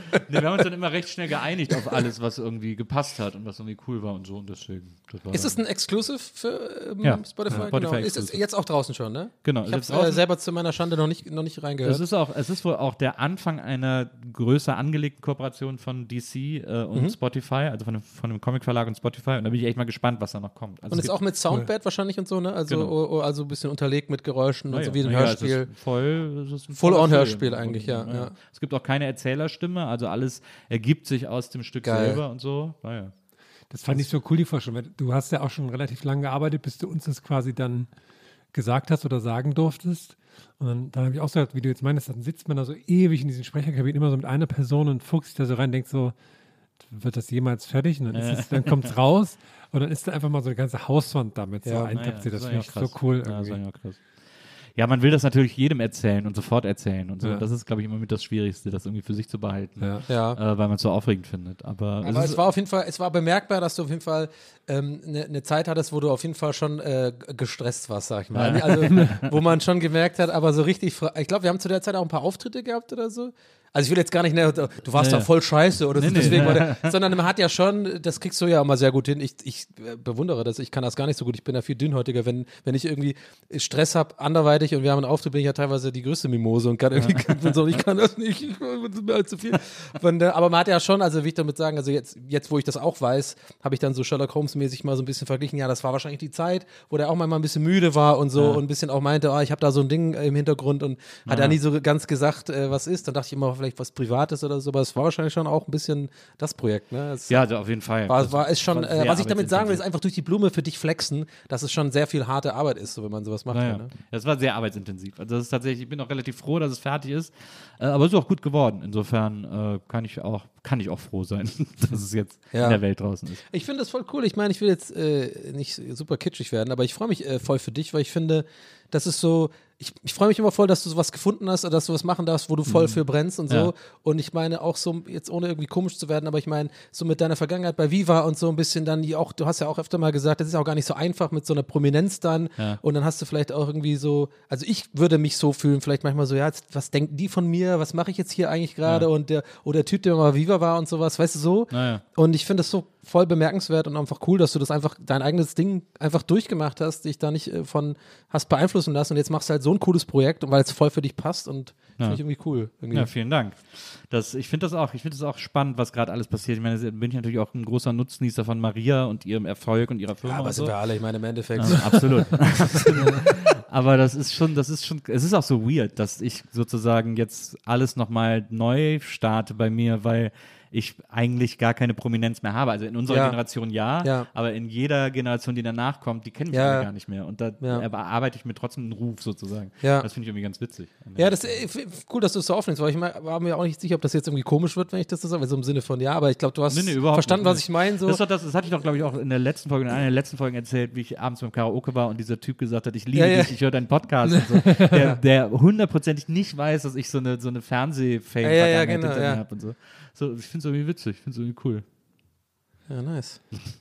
Nee, wir haben uns dann immer recht schnell geeinigt auf alles, was irgendwie gepasst hat und was irgendwie cool war und so und deswegen. Das war Ist das dann- ein Exclusive für ähm, Ja. Spotify? Ja, Spotify genau. Ist es Exclusive. jetzt auch draußen schon, ne? Genau, Ich ist habe jetzt äh, draußen. selber zu meiner Schande noch nicht, noch nicht reingehört. Es ist, auch, es ist wohl auch der Anfang einer größer angelegten Kooperation von D C äh, und Mhm. Spotify, also von dem, von dem Comic-Verlag und Spotify. Und da bin ich echt mal gespannt, was da noch kommt. Also und es ist gibt- auch mit Soundbed wahrscheinlich und so, ne? Also, Genau. o- o- also ein bisschen unterlegt mit Geräuschen und Naja, so wie ein naja, es Hörspiel. ist voll, es ist ein Full-on voller Film. Hörspiel eigentlich, ja, Und, ja. Es gibt auch keine Erzählerstimme, also alles ergibt sich aus dem Stück Geil. selber und so. Naja. Das fand ich so cool, die Vorstellung. weil Du hast ja auch schon relativ lange gearbeitet, bis du uns das quasi dann gesagt hast oder sagen durftest. Und dann, dann habe ich auch so gesagt, wie du jetzt meinst, dann sitzt man da so ewig in diesen Sprecherkabinen, immer so mit einer Person und fuchst sich da so rein, denkt so, wird das jemals fertig? Und dann, ist es, dann kommt es raus und dann ist da einfach mal so eine ganze Hauswand damit so Ja, eintapeziert. Das war finde ja ich so krass. cool Ja, das irgendwie. war ja krass. Ja, man will das natürlich jedem erzählen und sofort erzählen und so. Ja. Das ist, glaube ich, immer mit das Schwierigste, das irgendwie für sich zu behalten, Ja. Ja. äh, weil man es so aufregend findet. Aber, Aber es es war auf jeden Fall, es war bemerkbar, dass du auf jeden Fall ähm, eine ne Zeit hattest, wo du auf jeden Fall schon äh, g- gestresst warst, sag ich mal. Also, wo man schon gemerkt hat, aber so richtig, fra- ich glaube, wir haben zu der Zeit auch ein paar Auftritte gehabt oder so. Also ich will jetzt gar nicht, ne, du warst Nee. da voll scheiße oder so, Nee, nee. deswegen war der, sondern man hat ja schon, das kriegst du ja immer sehr gut hin. Ich, ich äh, bewundere das, ich kann das gar nicht so gut. Ich bin ja viel dünnhäutiger, wenn, wenn ich irgendwie Stress habe, anderweitig und wir haben einen Auftritt, bin ich ja teilweise die größte Mimose und kann irgendwie kämpfen und so, ich kann das nicht, ich das ist mir halt zu viel. Von der, aber man hat ja schon, also will ich damit sagen, also jetzt, jetzt wo ich das auch weiß, habe ich dann so Sherlock Holmes-mäßig mal so ein bisschen verglichen, ja, das war wahrscheinlich die Zeit, wo der auch mal ein bisschen müde war und so Ja. und ein bisschen auch meinte, oh, ich habe da so ein Ding im Hintergrund und hat Ja. ja nie so ganz gesagt, äh, was ist. Dann dachte ich immer, vielleicht was Privates oder so, aber es war wahrscheinlich schon auch ein bisschen das Projekt, ne? Es ja, also auf jeden Fall. war, Das war ist schon, war äh, sehr was ich damit sagen will, ist arbeitsintensiv. einfach durch die Blume für dich flexen, dass es schon sehr viel harte Arbeit ist, so wenn man sowas macht. Naja. Ne? Das war sehr arbeitsintensiv. Also das ist tatsächlich, ich bin auch relativ froh, dass es fertig ist. Äh, aber es ist auch gut geworden. Insofern äh, kann ich auch, kann ich auch froh sein, dass es jetzt Ja. in der Welt draußen ist. Ich finde das voll cool. Ich meine, ich will jetzt äh, nicht super kitschig werden, aber ich freue mich äh, voll für dich, weil ich finde, das ist so, ich, ich freue mich immer voll, dass du sowas gefunden hast oder dass du was machen darfst, wo du voll für brennst und so. Ja. Und ich meine auch so, jetzt ohne irgendwie komisch zu werden, aber ich meine, so mit deiner Vergangenheit bei Viva und so ein bisschen dann die auch, du hast ja auch öfter mal gesagt, das ist auch gar nicht so einfach mit so einer Prominenz dann. Ja. Und dann hast du vielleicht auch irgendwie so, also ich würde mich so fühlen, vielleicht manchmal so, ja, jetzt, was denken die von mir, was mache ich jetzt hier eigentlich gerade? Ja. Und der, oder der Typ, der mal Viva war und sowas, weißt du so? Naja. Und ich finde das so voll bemerkenswert und einfach cool, dass du das einfach, dein eigenes Ding einfach durchgemacht hast, dich da nicht äh, von hast beeinflussen lassen und jetzt machst du halt so ein cooles Projekt und weil es voll für dich passt und finde ich irgendwie cool. Irgendwie. Ja, vielen Dank. Das, ich finde das auch, ich finde das auch spannend, was gerade alles passiert. Ich meine, da bin ich natürlich auch ein großer Nutznießer von Maria und ihrem Erfolg und ihrer Firma. Ja, aber und sind so. wir alle, ich meine im Endeffekt. Ja, absolut. Aber das ist schon, das ist schon, es ist auch so weird, dass ich sozusagen jetzt alles nochmal neu starte bei mir, weil ich eigentlich gar keine Prominenz mehr habe. Also in unserer Ja. Generation ja, Ja. aber in jeder Generation, die danach kommt, die kennen mich Ja. alle gar nicht mehr. Und da Ja. erarbeite ich mir trotzdem einen Ruf sozusagen. Ja. Das finde ich irgendwie ganz witzig. Ja, das ist äh, f- cool, dass du es so aufnimmst, weil ich mein, war mir auch nicht sicher, ob das jetzt irgendwie komisch wird, wenn ich das so sage, so im Sinne von ja, aber ich glaube, du hast Nee, nee, überhaupt verstanden, nicht. was ich meine. So. Das, war das, das hatte ich doch, glaube ich, auch in der letzten Folge, in einer der letzten Folgen erzählt, wie ich abends beim Karaoke war und dieser Typ gesagt hat, ich liebe Ja, ja. dich, ich höre deinen Podcast und so. Der, der hundertprozentig nicht weiß, dass ich so eine, so eine Fernsehfame Ja, ja, ja, Vergangenheit genau, hinter mir ja. habe und so. so. Ich finde es irgendwie witzig, ich finde es irgendwie cool. Ja, nice.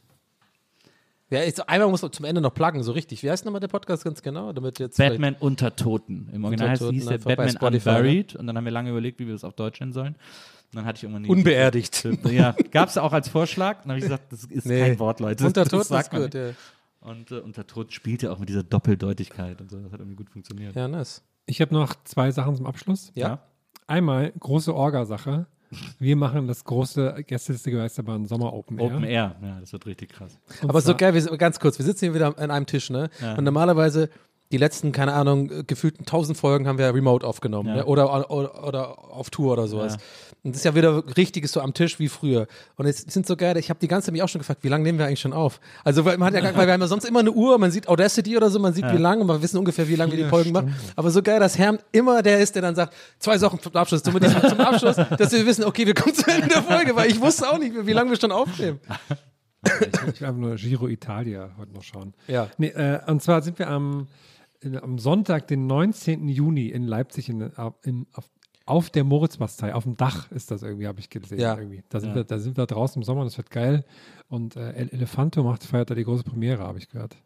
Ja, jetzt, einmal muss man zum Ende noch pluggen, so richtig. Wie heißt nochmal der Podcast ganz genau? Damit jetzt Batman unter Toten. Im Original heißt, Toten, hieß der einfach bei Batman Spotify, Unburied und dann haben wir lange überlegt, wie wir das auf Deutsch nennen sollen. Und dann hatte ich irgendwann die- Unbeerdigt. Ja, gab es auch als Vorschlag. Dann habe ich gesagt, das ist Nee. kein Wort, Leute. Unter Das Toten sagt ist man gut, nicht. ja. Und äh, unter Tod spielte auch mit dieser Doppeldeutigkeit und so. Das hat irgendwie gut funktioniert. Ja, nice. Ich habe noch zwei Sachen zum Abschluss. Ja. Einmal große Orga-Sache. Wir machen das große Gästeliste Geisterbahn Sommer Open Air. Open Air, ja, das wird richtig krass. Und Aber so zwar- geil, wir sind, ganz kurz, wir sitzen hier wieder an einem Tisch, ne? Ja. Und normalerweise die letzten, keine Ahnung, äh, gefühlten tausend Folgen haben wir remote aufgenommen, Ja. ne? oder, oder, oder auf Tour oder sowas. Ja. Und das ist ja wieder richtiges so am Tisch wie früher. Und es sind so geil, ich habe die ganze Zeit mich auch schon gefragt, wie lange nehmen wir eigentlich schon auf? Also weil man hat ja gar, weil wir haben ja sonst immer eine Uhr, man sieht Audacity oder so, man sieht Ja. wie lange und wir wissen ungefähr, wie lange wir die Folgen machen. Aber so geil, dass Herm immer der ist, der dann sagt, zwei Sachen zum Abschluss, zum, zum Abschluss, dass wir wissen, okay, wir kommen zu Ende der Folge, weil ich wusste auch nicht, wie lange wir schon aufnehmen. Ich will einfach nur Giro Italia heute noch schauen. Ja. Nee, äh, und zwar sind wir am, in, am Sonntag, den neunzehnten Juni in Leipzig in, in, auf, auf der Moritzbastei, auf dem Dach ist das irgendwie, habe ich gesehen. Ja. Irgendwie. Da, sind Ja. wir, da sind wir draußen im Sommer, das wird geil. Und äh, El Elefanto macht, feiert da die große Premiere, habe ich gehört.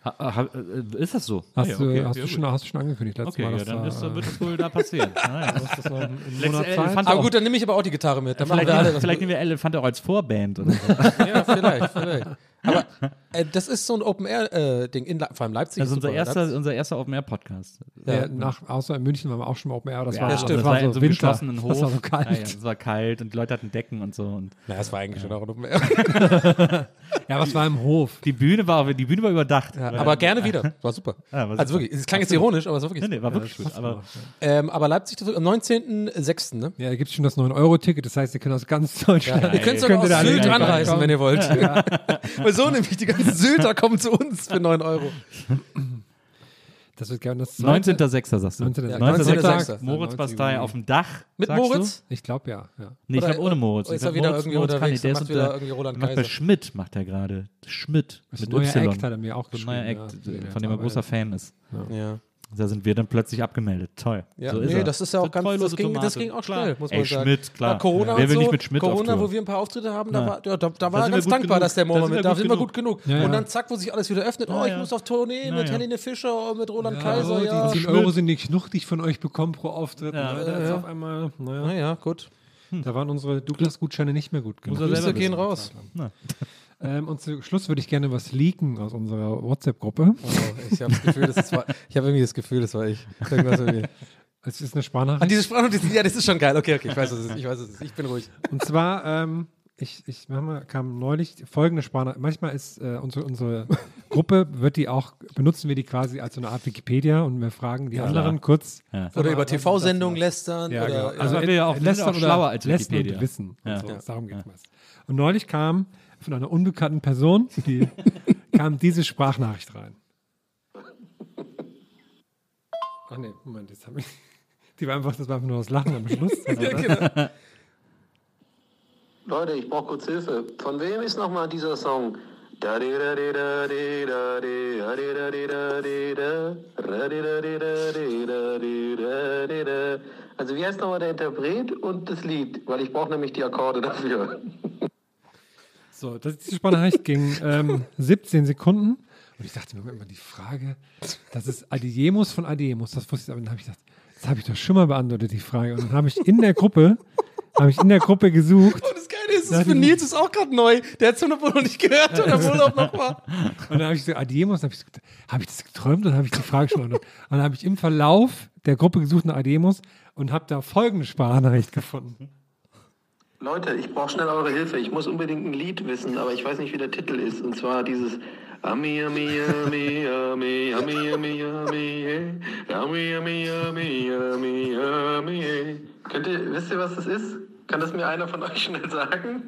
Ha, ha, ist das so? Hast, Ah, ja, du, okay. hast, ja, du schon, hast du schon angekündigt letztes Okay, Mal, ja, dass dann da, ist, äh, wird das wohl da passieren. Ah, ja. dass das noch einen Letzte Monat Zeit. Elefant- Aber gut, dann nehme ich aber auch die Gitarre mit. Dann machen Vielleicht, wir alle nehmen, was. vielleicht nehmen wir Elefant auch als Vorband oder so. Ja, vielleicht, vielleicht. Aber äh, das ist so ein Open-Air-Ding, in Le- vor allem Leipzig. Das ist ist unser super. erster, unser erster Open-Air-Podcast. Ja. Ja, nach, außer in München waren wir auch schon mal Open Air. Das Ja, war, aber das das war war so in so einem Winter. geschlossenen Hof. Das war so kalt. Ja, ja, es war kalt und die Leute hatten Decken und so. Und Na, das war eigentlich schon auch ein Open-Air. Ja, aber es war im Hof. die Bühne war, die Bühne war überdacht. Ja, aber gerne wieder. War super. Ja, war Also super. wirklich, es klang jetzt ironisch, aber es war wirklich Nee, nee, war Ja, wirklich das gut. passt Aber auch, ja. Ähm, aber Leipzig das wird am neunzehnten sechsten Ne? Ja, da gibt es schon das neun Euro Ticket, das heißt, ihr könnt aus ganz Deutschland. Ihr könnt sogar Könnt ihr aus da Sylt alle anreisen, reinkommen? wenn ihr wollt. Weil so nämlich, die ganzen Sylter kommen zu uns für neun Euro. Das wird gerne das neunzehnter sechster sagst du. neunzehnter Ja, neunzehnter neunzehnter sechster Moritz Bastei auf dem Dach. Mit sagst Moritz? Ich glaube ja, ja. Du? Nee, ich Oder- glaube ohne Moritz. oder ist Ich er glaub, wieder Moritz- irgendwie Moritz unterwegs kann und nicht. macht Der ist wieder unter- irgendwie Roland macht bei Kaiser? Schmidt, macht er gerade. Schmidt. Das Mit neue Y. Act hat er mir auch So ein geschrieben. neuer ja, Act, für den von dem er jetzt großer arbeitet. Fan ist. Ja. Da sind wir dann plötzlich abgemeldet. Toll. Ja, so ist nee, er. das ist ja auch Eine ganz, das treulose ging, das Tomate. ging auch Klar. schnell, muss Ey, man sagen. Schmidt, klar. Ja, Corona Wer und will so, nicht mit Schmidt auf Corona, Tour? wo wir ein paar Auftritte haben, da Ja. war, ja, da, da Da war sind er ganz wir gut dankbar, genug. dass der Da Moment sind wir mit, da gut sind wir genug. gut genug. Ja, ja. Und dann zack, wo sich alles wieder öffnet, oh, Ja, ich ja. muss auf Tournee Ja, mit ja. Helene Fischer und mit Roland Ja, Kaiser, oh, ja. die zehn Euro sind nicht genug, die ich von euch bekomme pro Auftritt. Ja. Ne? Da ist auf einmal, naja, Naja, gut. da waren unsere Douglas-Gutscheine nicht mehr gut genug. Muss er Grüße selber gehen wissen. raus. Ähm, und zu Schluss würde ich gerne was leaken aus unserer WhatsApp-Gruppe. Oh, ich habe das Gefühl, das war, ich habe irgendwie das Gefühl, das war ich. Irgendwas irgendwie. Es ist eine Sprachnachricht. Ah, diese Sprachnotizen, ja, das ist schon geil. Okay, okay, ich weiß, was es ist. Ich weiß, was es ist. Ich bin ruhig. Und zwar, ähm, ich, ich manchmal kam neulich folgende Sprachnachricht. Manchmal ist äh, unsere, unsere Gruppe, wird die auch, benutzen wir die quasi als so eine Art Wikipedia und wir fragen die Ja, anderen klar. kurz. Ja. Oder über was ist T V-Sendungen lästern. Ja, oder, genau. ja. Also wir ja auch- wir sind lästern auch schlauer als lästern Wikipedia. und wissen. Ja. Und so. Ja. Darum geht es. Und neulich kam von einer unbekannten Person, die kam diese Sprachnachricht rein. Ach nee, Moment, jetzt habe ich. Die war einfach, das war einfach nur das Lachen am Schluss. Also, Leute, ich brauche kurz Hilfe. Von wem ist nochmal dieser Song? Also wie heißt nochmal der Interpret und das Lied? Weil ich brauche nämlich die Akkorde dafür. So, das, diese Sprachnachricht ging ähm, siebzehn Sekunden. Und ich dachte mir immer die Frage, das ist Adiemus von Adiemus. Das wusste ich, aber dann habe ich gedacht, das habe ich doch schon mal beantwortet, die Frage. Und dann habe ich in der Gruppe, habe ich in der Gruppe gesucht. Und das Geile ist, Ja, das für die- Nils ist auch gerade neu. Der hat es wohl noch nicht gehört und der Urlaub noch mal. Und dann habe ich so Adiemus, habe ich, so, habe ich das geträumt und habe ich die Frage schon beantwortet. Und dann habe ich im Verlauf der Gruppe gesucht nach Adiemus und habe da folgende Sprachnachricht gefunden. Leute, ich brauche schnell eure Hilfe. Ich muss unbedingt ein Lied wissen, aber ich weiß nicht, wie der Titel ist. Und zwar dieses Ami, Ami, Ami, Ami, Ami, Ami, Ami, eh. Ami, Ami, Ami, Ami, Ami, eh. Könnt ihr, wisst ihr, was das ist? Kann das mir einer von euch schnell sagen?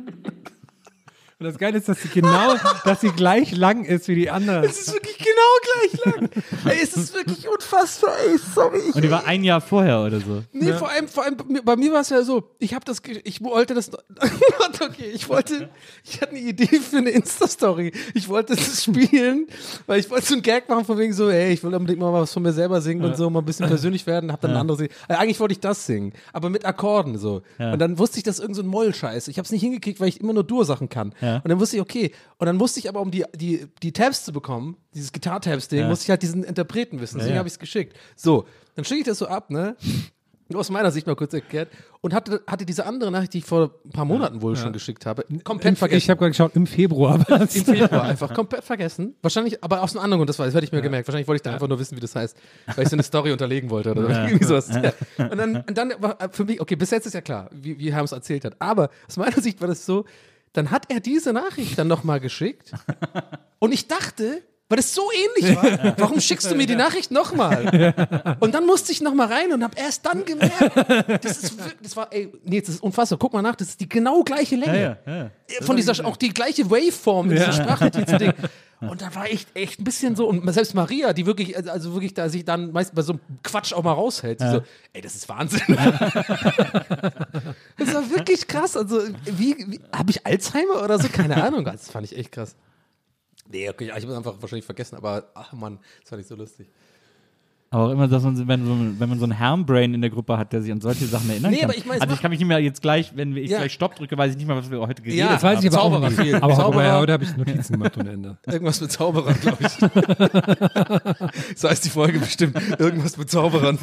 Und das Geile ist, dass sie genau, dass sie gleich lang ist wie die anderen. Es ist wirklich genau gleich lang. Ey, es ist wirklich unfassbar. Ey, sorry. Ich, Und die war ein Jahr vorher oder so. nee, vor allem, vor allem, bei mir war es ja so, ich habe das, ge- ich wollte das, okay, ich wollte, ich hatte eine Idee für eine Insta-Story. Ich wollte das spielen, weil ich wollte so einen Gag machen von wegen so, ey, ich will unbedingt mal was von mir selber singen und so, mal ein bisschen persönlich werden, hab dann ein anderes, also eigentlich wollte ich das singen, aber mit Akkorden so. Und dann wusste ich, das ist irgend so ein Moll-Scheiß. Ich habe es nicht hingekriegt, weil ich immer nur Dur-Sachen kann. Ja. Und dann wusste ich, okay, und dann wusste ich aber, um die, die, die Tabs zu bekommen, dieses Gitar-Tabs-Ding, Ja. musste ich halt diesen Interpreten wissen. Deswegen ja. habe ich es geschickt. So, dann schicke ich das so ab, ne? Aus meiner Sicht mal kurz erklärt. Und hatte, hatte diese andere Nachricht, die ich vor ein paar Monaten wohl schon geschickt habe, komplett vergessen. Ich habe gerade geschaut, im Februar war es. Im Februar einfach komplett vergessen. Wahrscheinlich, aber aus einem anderen Grund, das war, das hätte ich mir gemerkt. Wahrscheinlich wollte ich da einfach nur wissen, wie das heißt, weil ich so eine Story unterlegen wollte oder irgendwie sowas. Ja. Und dann, und dann war für mich, okay, bis jetzt ist ja klar, wie, wie Herm es erzählt hat. Aber aus meiner Sicht war das so, dann hat er diese Nachricht dann nochmal geschickt und ich dachte, weil das so ähnlich war, warum schickst du mir die Nachricht nochmal? Und dann musste ich nochmal rein und habe erst dann gemerkt, das ist wirklich, das war, ey, nee, das ist unfassbar, guck mal nach, das ist die genau gleiche Länge. Ja, ja. Von dieser, auch die gleiche Waveform in dieser Sprachnotizen-Ding. Und da war ich echt ein bisschen so, und selbst Maria, die wirklich, also wirklich, da sich dann meist bei so einem Quatsch auch mal raushält, die so, ey, das ist Wahnsinn. Das war wirklich krass. Also, wie, wie habe ich Alzheimer oder so? Keine Ahnung. Das fand ich echt krass. Nee, okay, ich habe es einfach wahrscheinlich vergessen, aber ach Mann, das fand ich so lustig. Aber auch immer, dass man, wenn, so, wenn man so einen Herrenbrain in der Gruppe hat, der sich an solche Sachen erinnern Nee, kann. aber ich mein, es also ich macht- kann mich nicht mehr jetzt gleich, wenn ich Ja. gleich Stopp drücke, weiß ich nicht mehr, was wir heute geredet Ja, haben. Das weiß ich aber auch Zauberer nicht. viel. Aber Zauberer. heute, heute habe ich Notizen gemacht ohne Ende. Irgendwas mit Zauberern, glaube ich. So heißt die Folge bestimmt. Irgendwas mit Zauberern.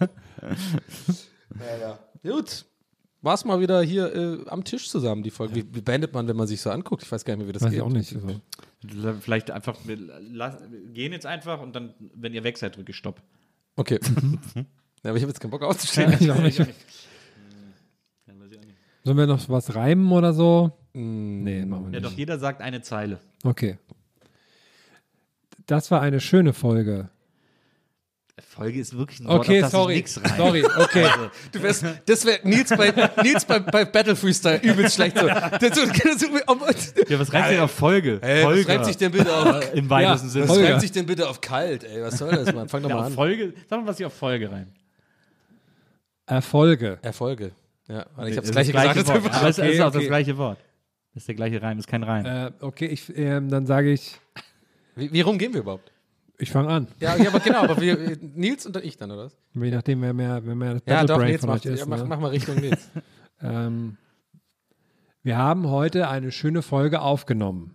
ja, ja. Gut. War's mal wieder hier äh, am Tisch zusammen, die Folge. Wie, wie beendet man, wenn man sich so anguckt? Ich weiß gar nicht mehr, wie das Weiß geht. ich auch nicht. Also. Vielleicht einfach, wir, lass, wir gehen jetzt einfach und dann, wenn ihr weg seid, drücke ich Stopp. Okay. ja, aber ich habe jetzt keinen Bock auszustehen. Ich auch nicht. Sollen wir noch was reimen oder so? Nee, machen wir Ja, nicht. doch, jeder sagt eine Zeile. Okay. Das war eine schöne Folge. Folge ist wirklich ein Wort, Okay, auf das sorry. ich nix rein. Sorry, okay. Du wärst, das wäre Nils bei Nils bei, bei Battle Freestyle übelst schlecht so. Das, so, so Ja, was reimt denn auf Folge? ey, was Folge. reimt sich denn bitte auf Im weitesten Ja, Sinne. was Folge. reimt sich denn bitte auf kalt, ey? Was soll das, Mann? Fang doch Ja, mal auf an. Folge, sag mal, was ich auf Folge rein. Erfolge. Erfolge. Ja, warte, ich habe Das das gleiche gesagt. Wort. Jetzt Aber es Okay, ist auch okay. das gleiche Wort. Das ist der gleiche Reim, ist kein Reim. Äh, okay, ich, ähm, dann sage ich, wie, wie rum gehen wir überhaupt? ich fange an. Ja, ja, aber genau, aber wir, Nils und dann ich dann, oder was? Je nachdem, wer mehr, wer mehr das Ja, Battle doch, Brain Nils von macht, euch ist. ja, mach, ne? mach mal Richtung Nils. Ähm, wir haben heute eine schöne Folge aufgenommen.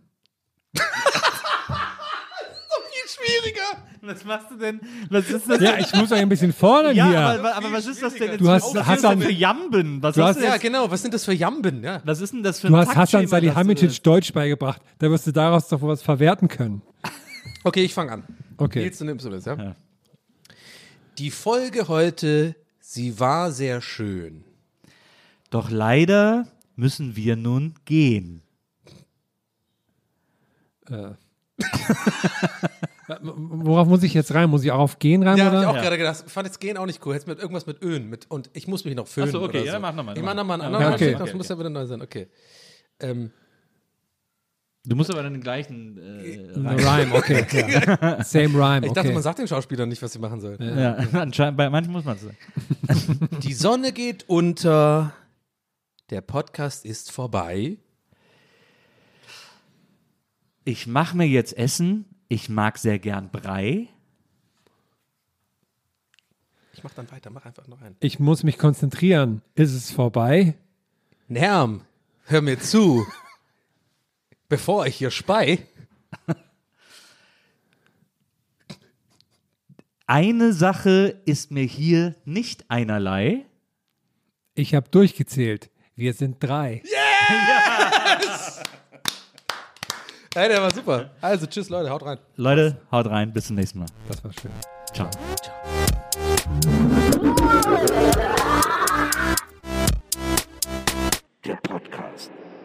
Schwieriger. Was machst du denn? Was ist das Ja, ich muss euch ein bisschen fordern Ja, hier. aber, aber was ist das denn jetzt? Du hast was Hassan- ist das für Jamben? Was, Du ist hast- das Ja, jetzt- genau. Was sind das für Jamben? Ja. was ist denn das für du ein hast Hassan Taktschema, Salihamidzic das du- Deutsch beigebracht. Da wirst du daraus doch was verwerten können. Okay, ich fange an. Okay. Nils, du nimmst du das, ja? Ja. Die Folge heute, sie war sehr schön. Doch leider müssen wir nun gehen. Äh. Worauf muss ich jetzt rein? Muss ich auch auf gehen rein? Ja, hab oder? ich auch Ja. gerade gedacht. Fand jetzt gehen auch nicht cool. Hättest mit irgendwas mit Öen. Mit, und ich muss mich noch föhnen. Ach so, okay, oder ja, so. dann mach noch mal, Ich mach mach nochmal einen mal. anderen. Ja, okay. Das Okay, muss okay. ja wieder neu sein. Okay. Ähm, Du musst aber dann den gleichen äh, Ein Rhyme, okay. Ja. Same Rhyme, ich okay. dachte, man sagt den Schauspielern nicht, was sie machen sollen. Ja, anscheinend, bei manchen muss man es sagen. Die Sonne geht unter. Der Podcast ist vorbei. Ich mache mir jetzt Essen. Ich mag sehr gern Brei. Ich mach dann weiter. Mach einfach noch einen. Ich muss mich konzentrieren. Ist es vorbei? Nerm, hör mir zu. Bevor ich hier spei. Eine Sache ist mir hier nicht einerlei. Ich habe durchgezählt. Wir sind drei. Hey, der war super. Also, tschüss, Leute. Haut rein. Leute, haut rein. Bis zum nächsten Mal. Das war schön. Ciao. Der Podcast.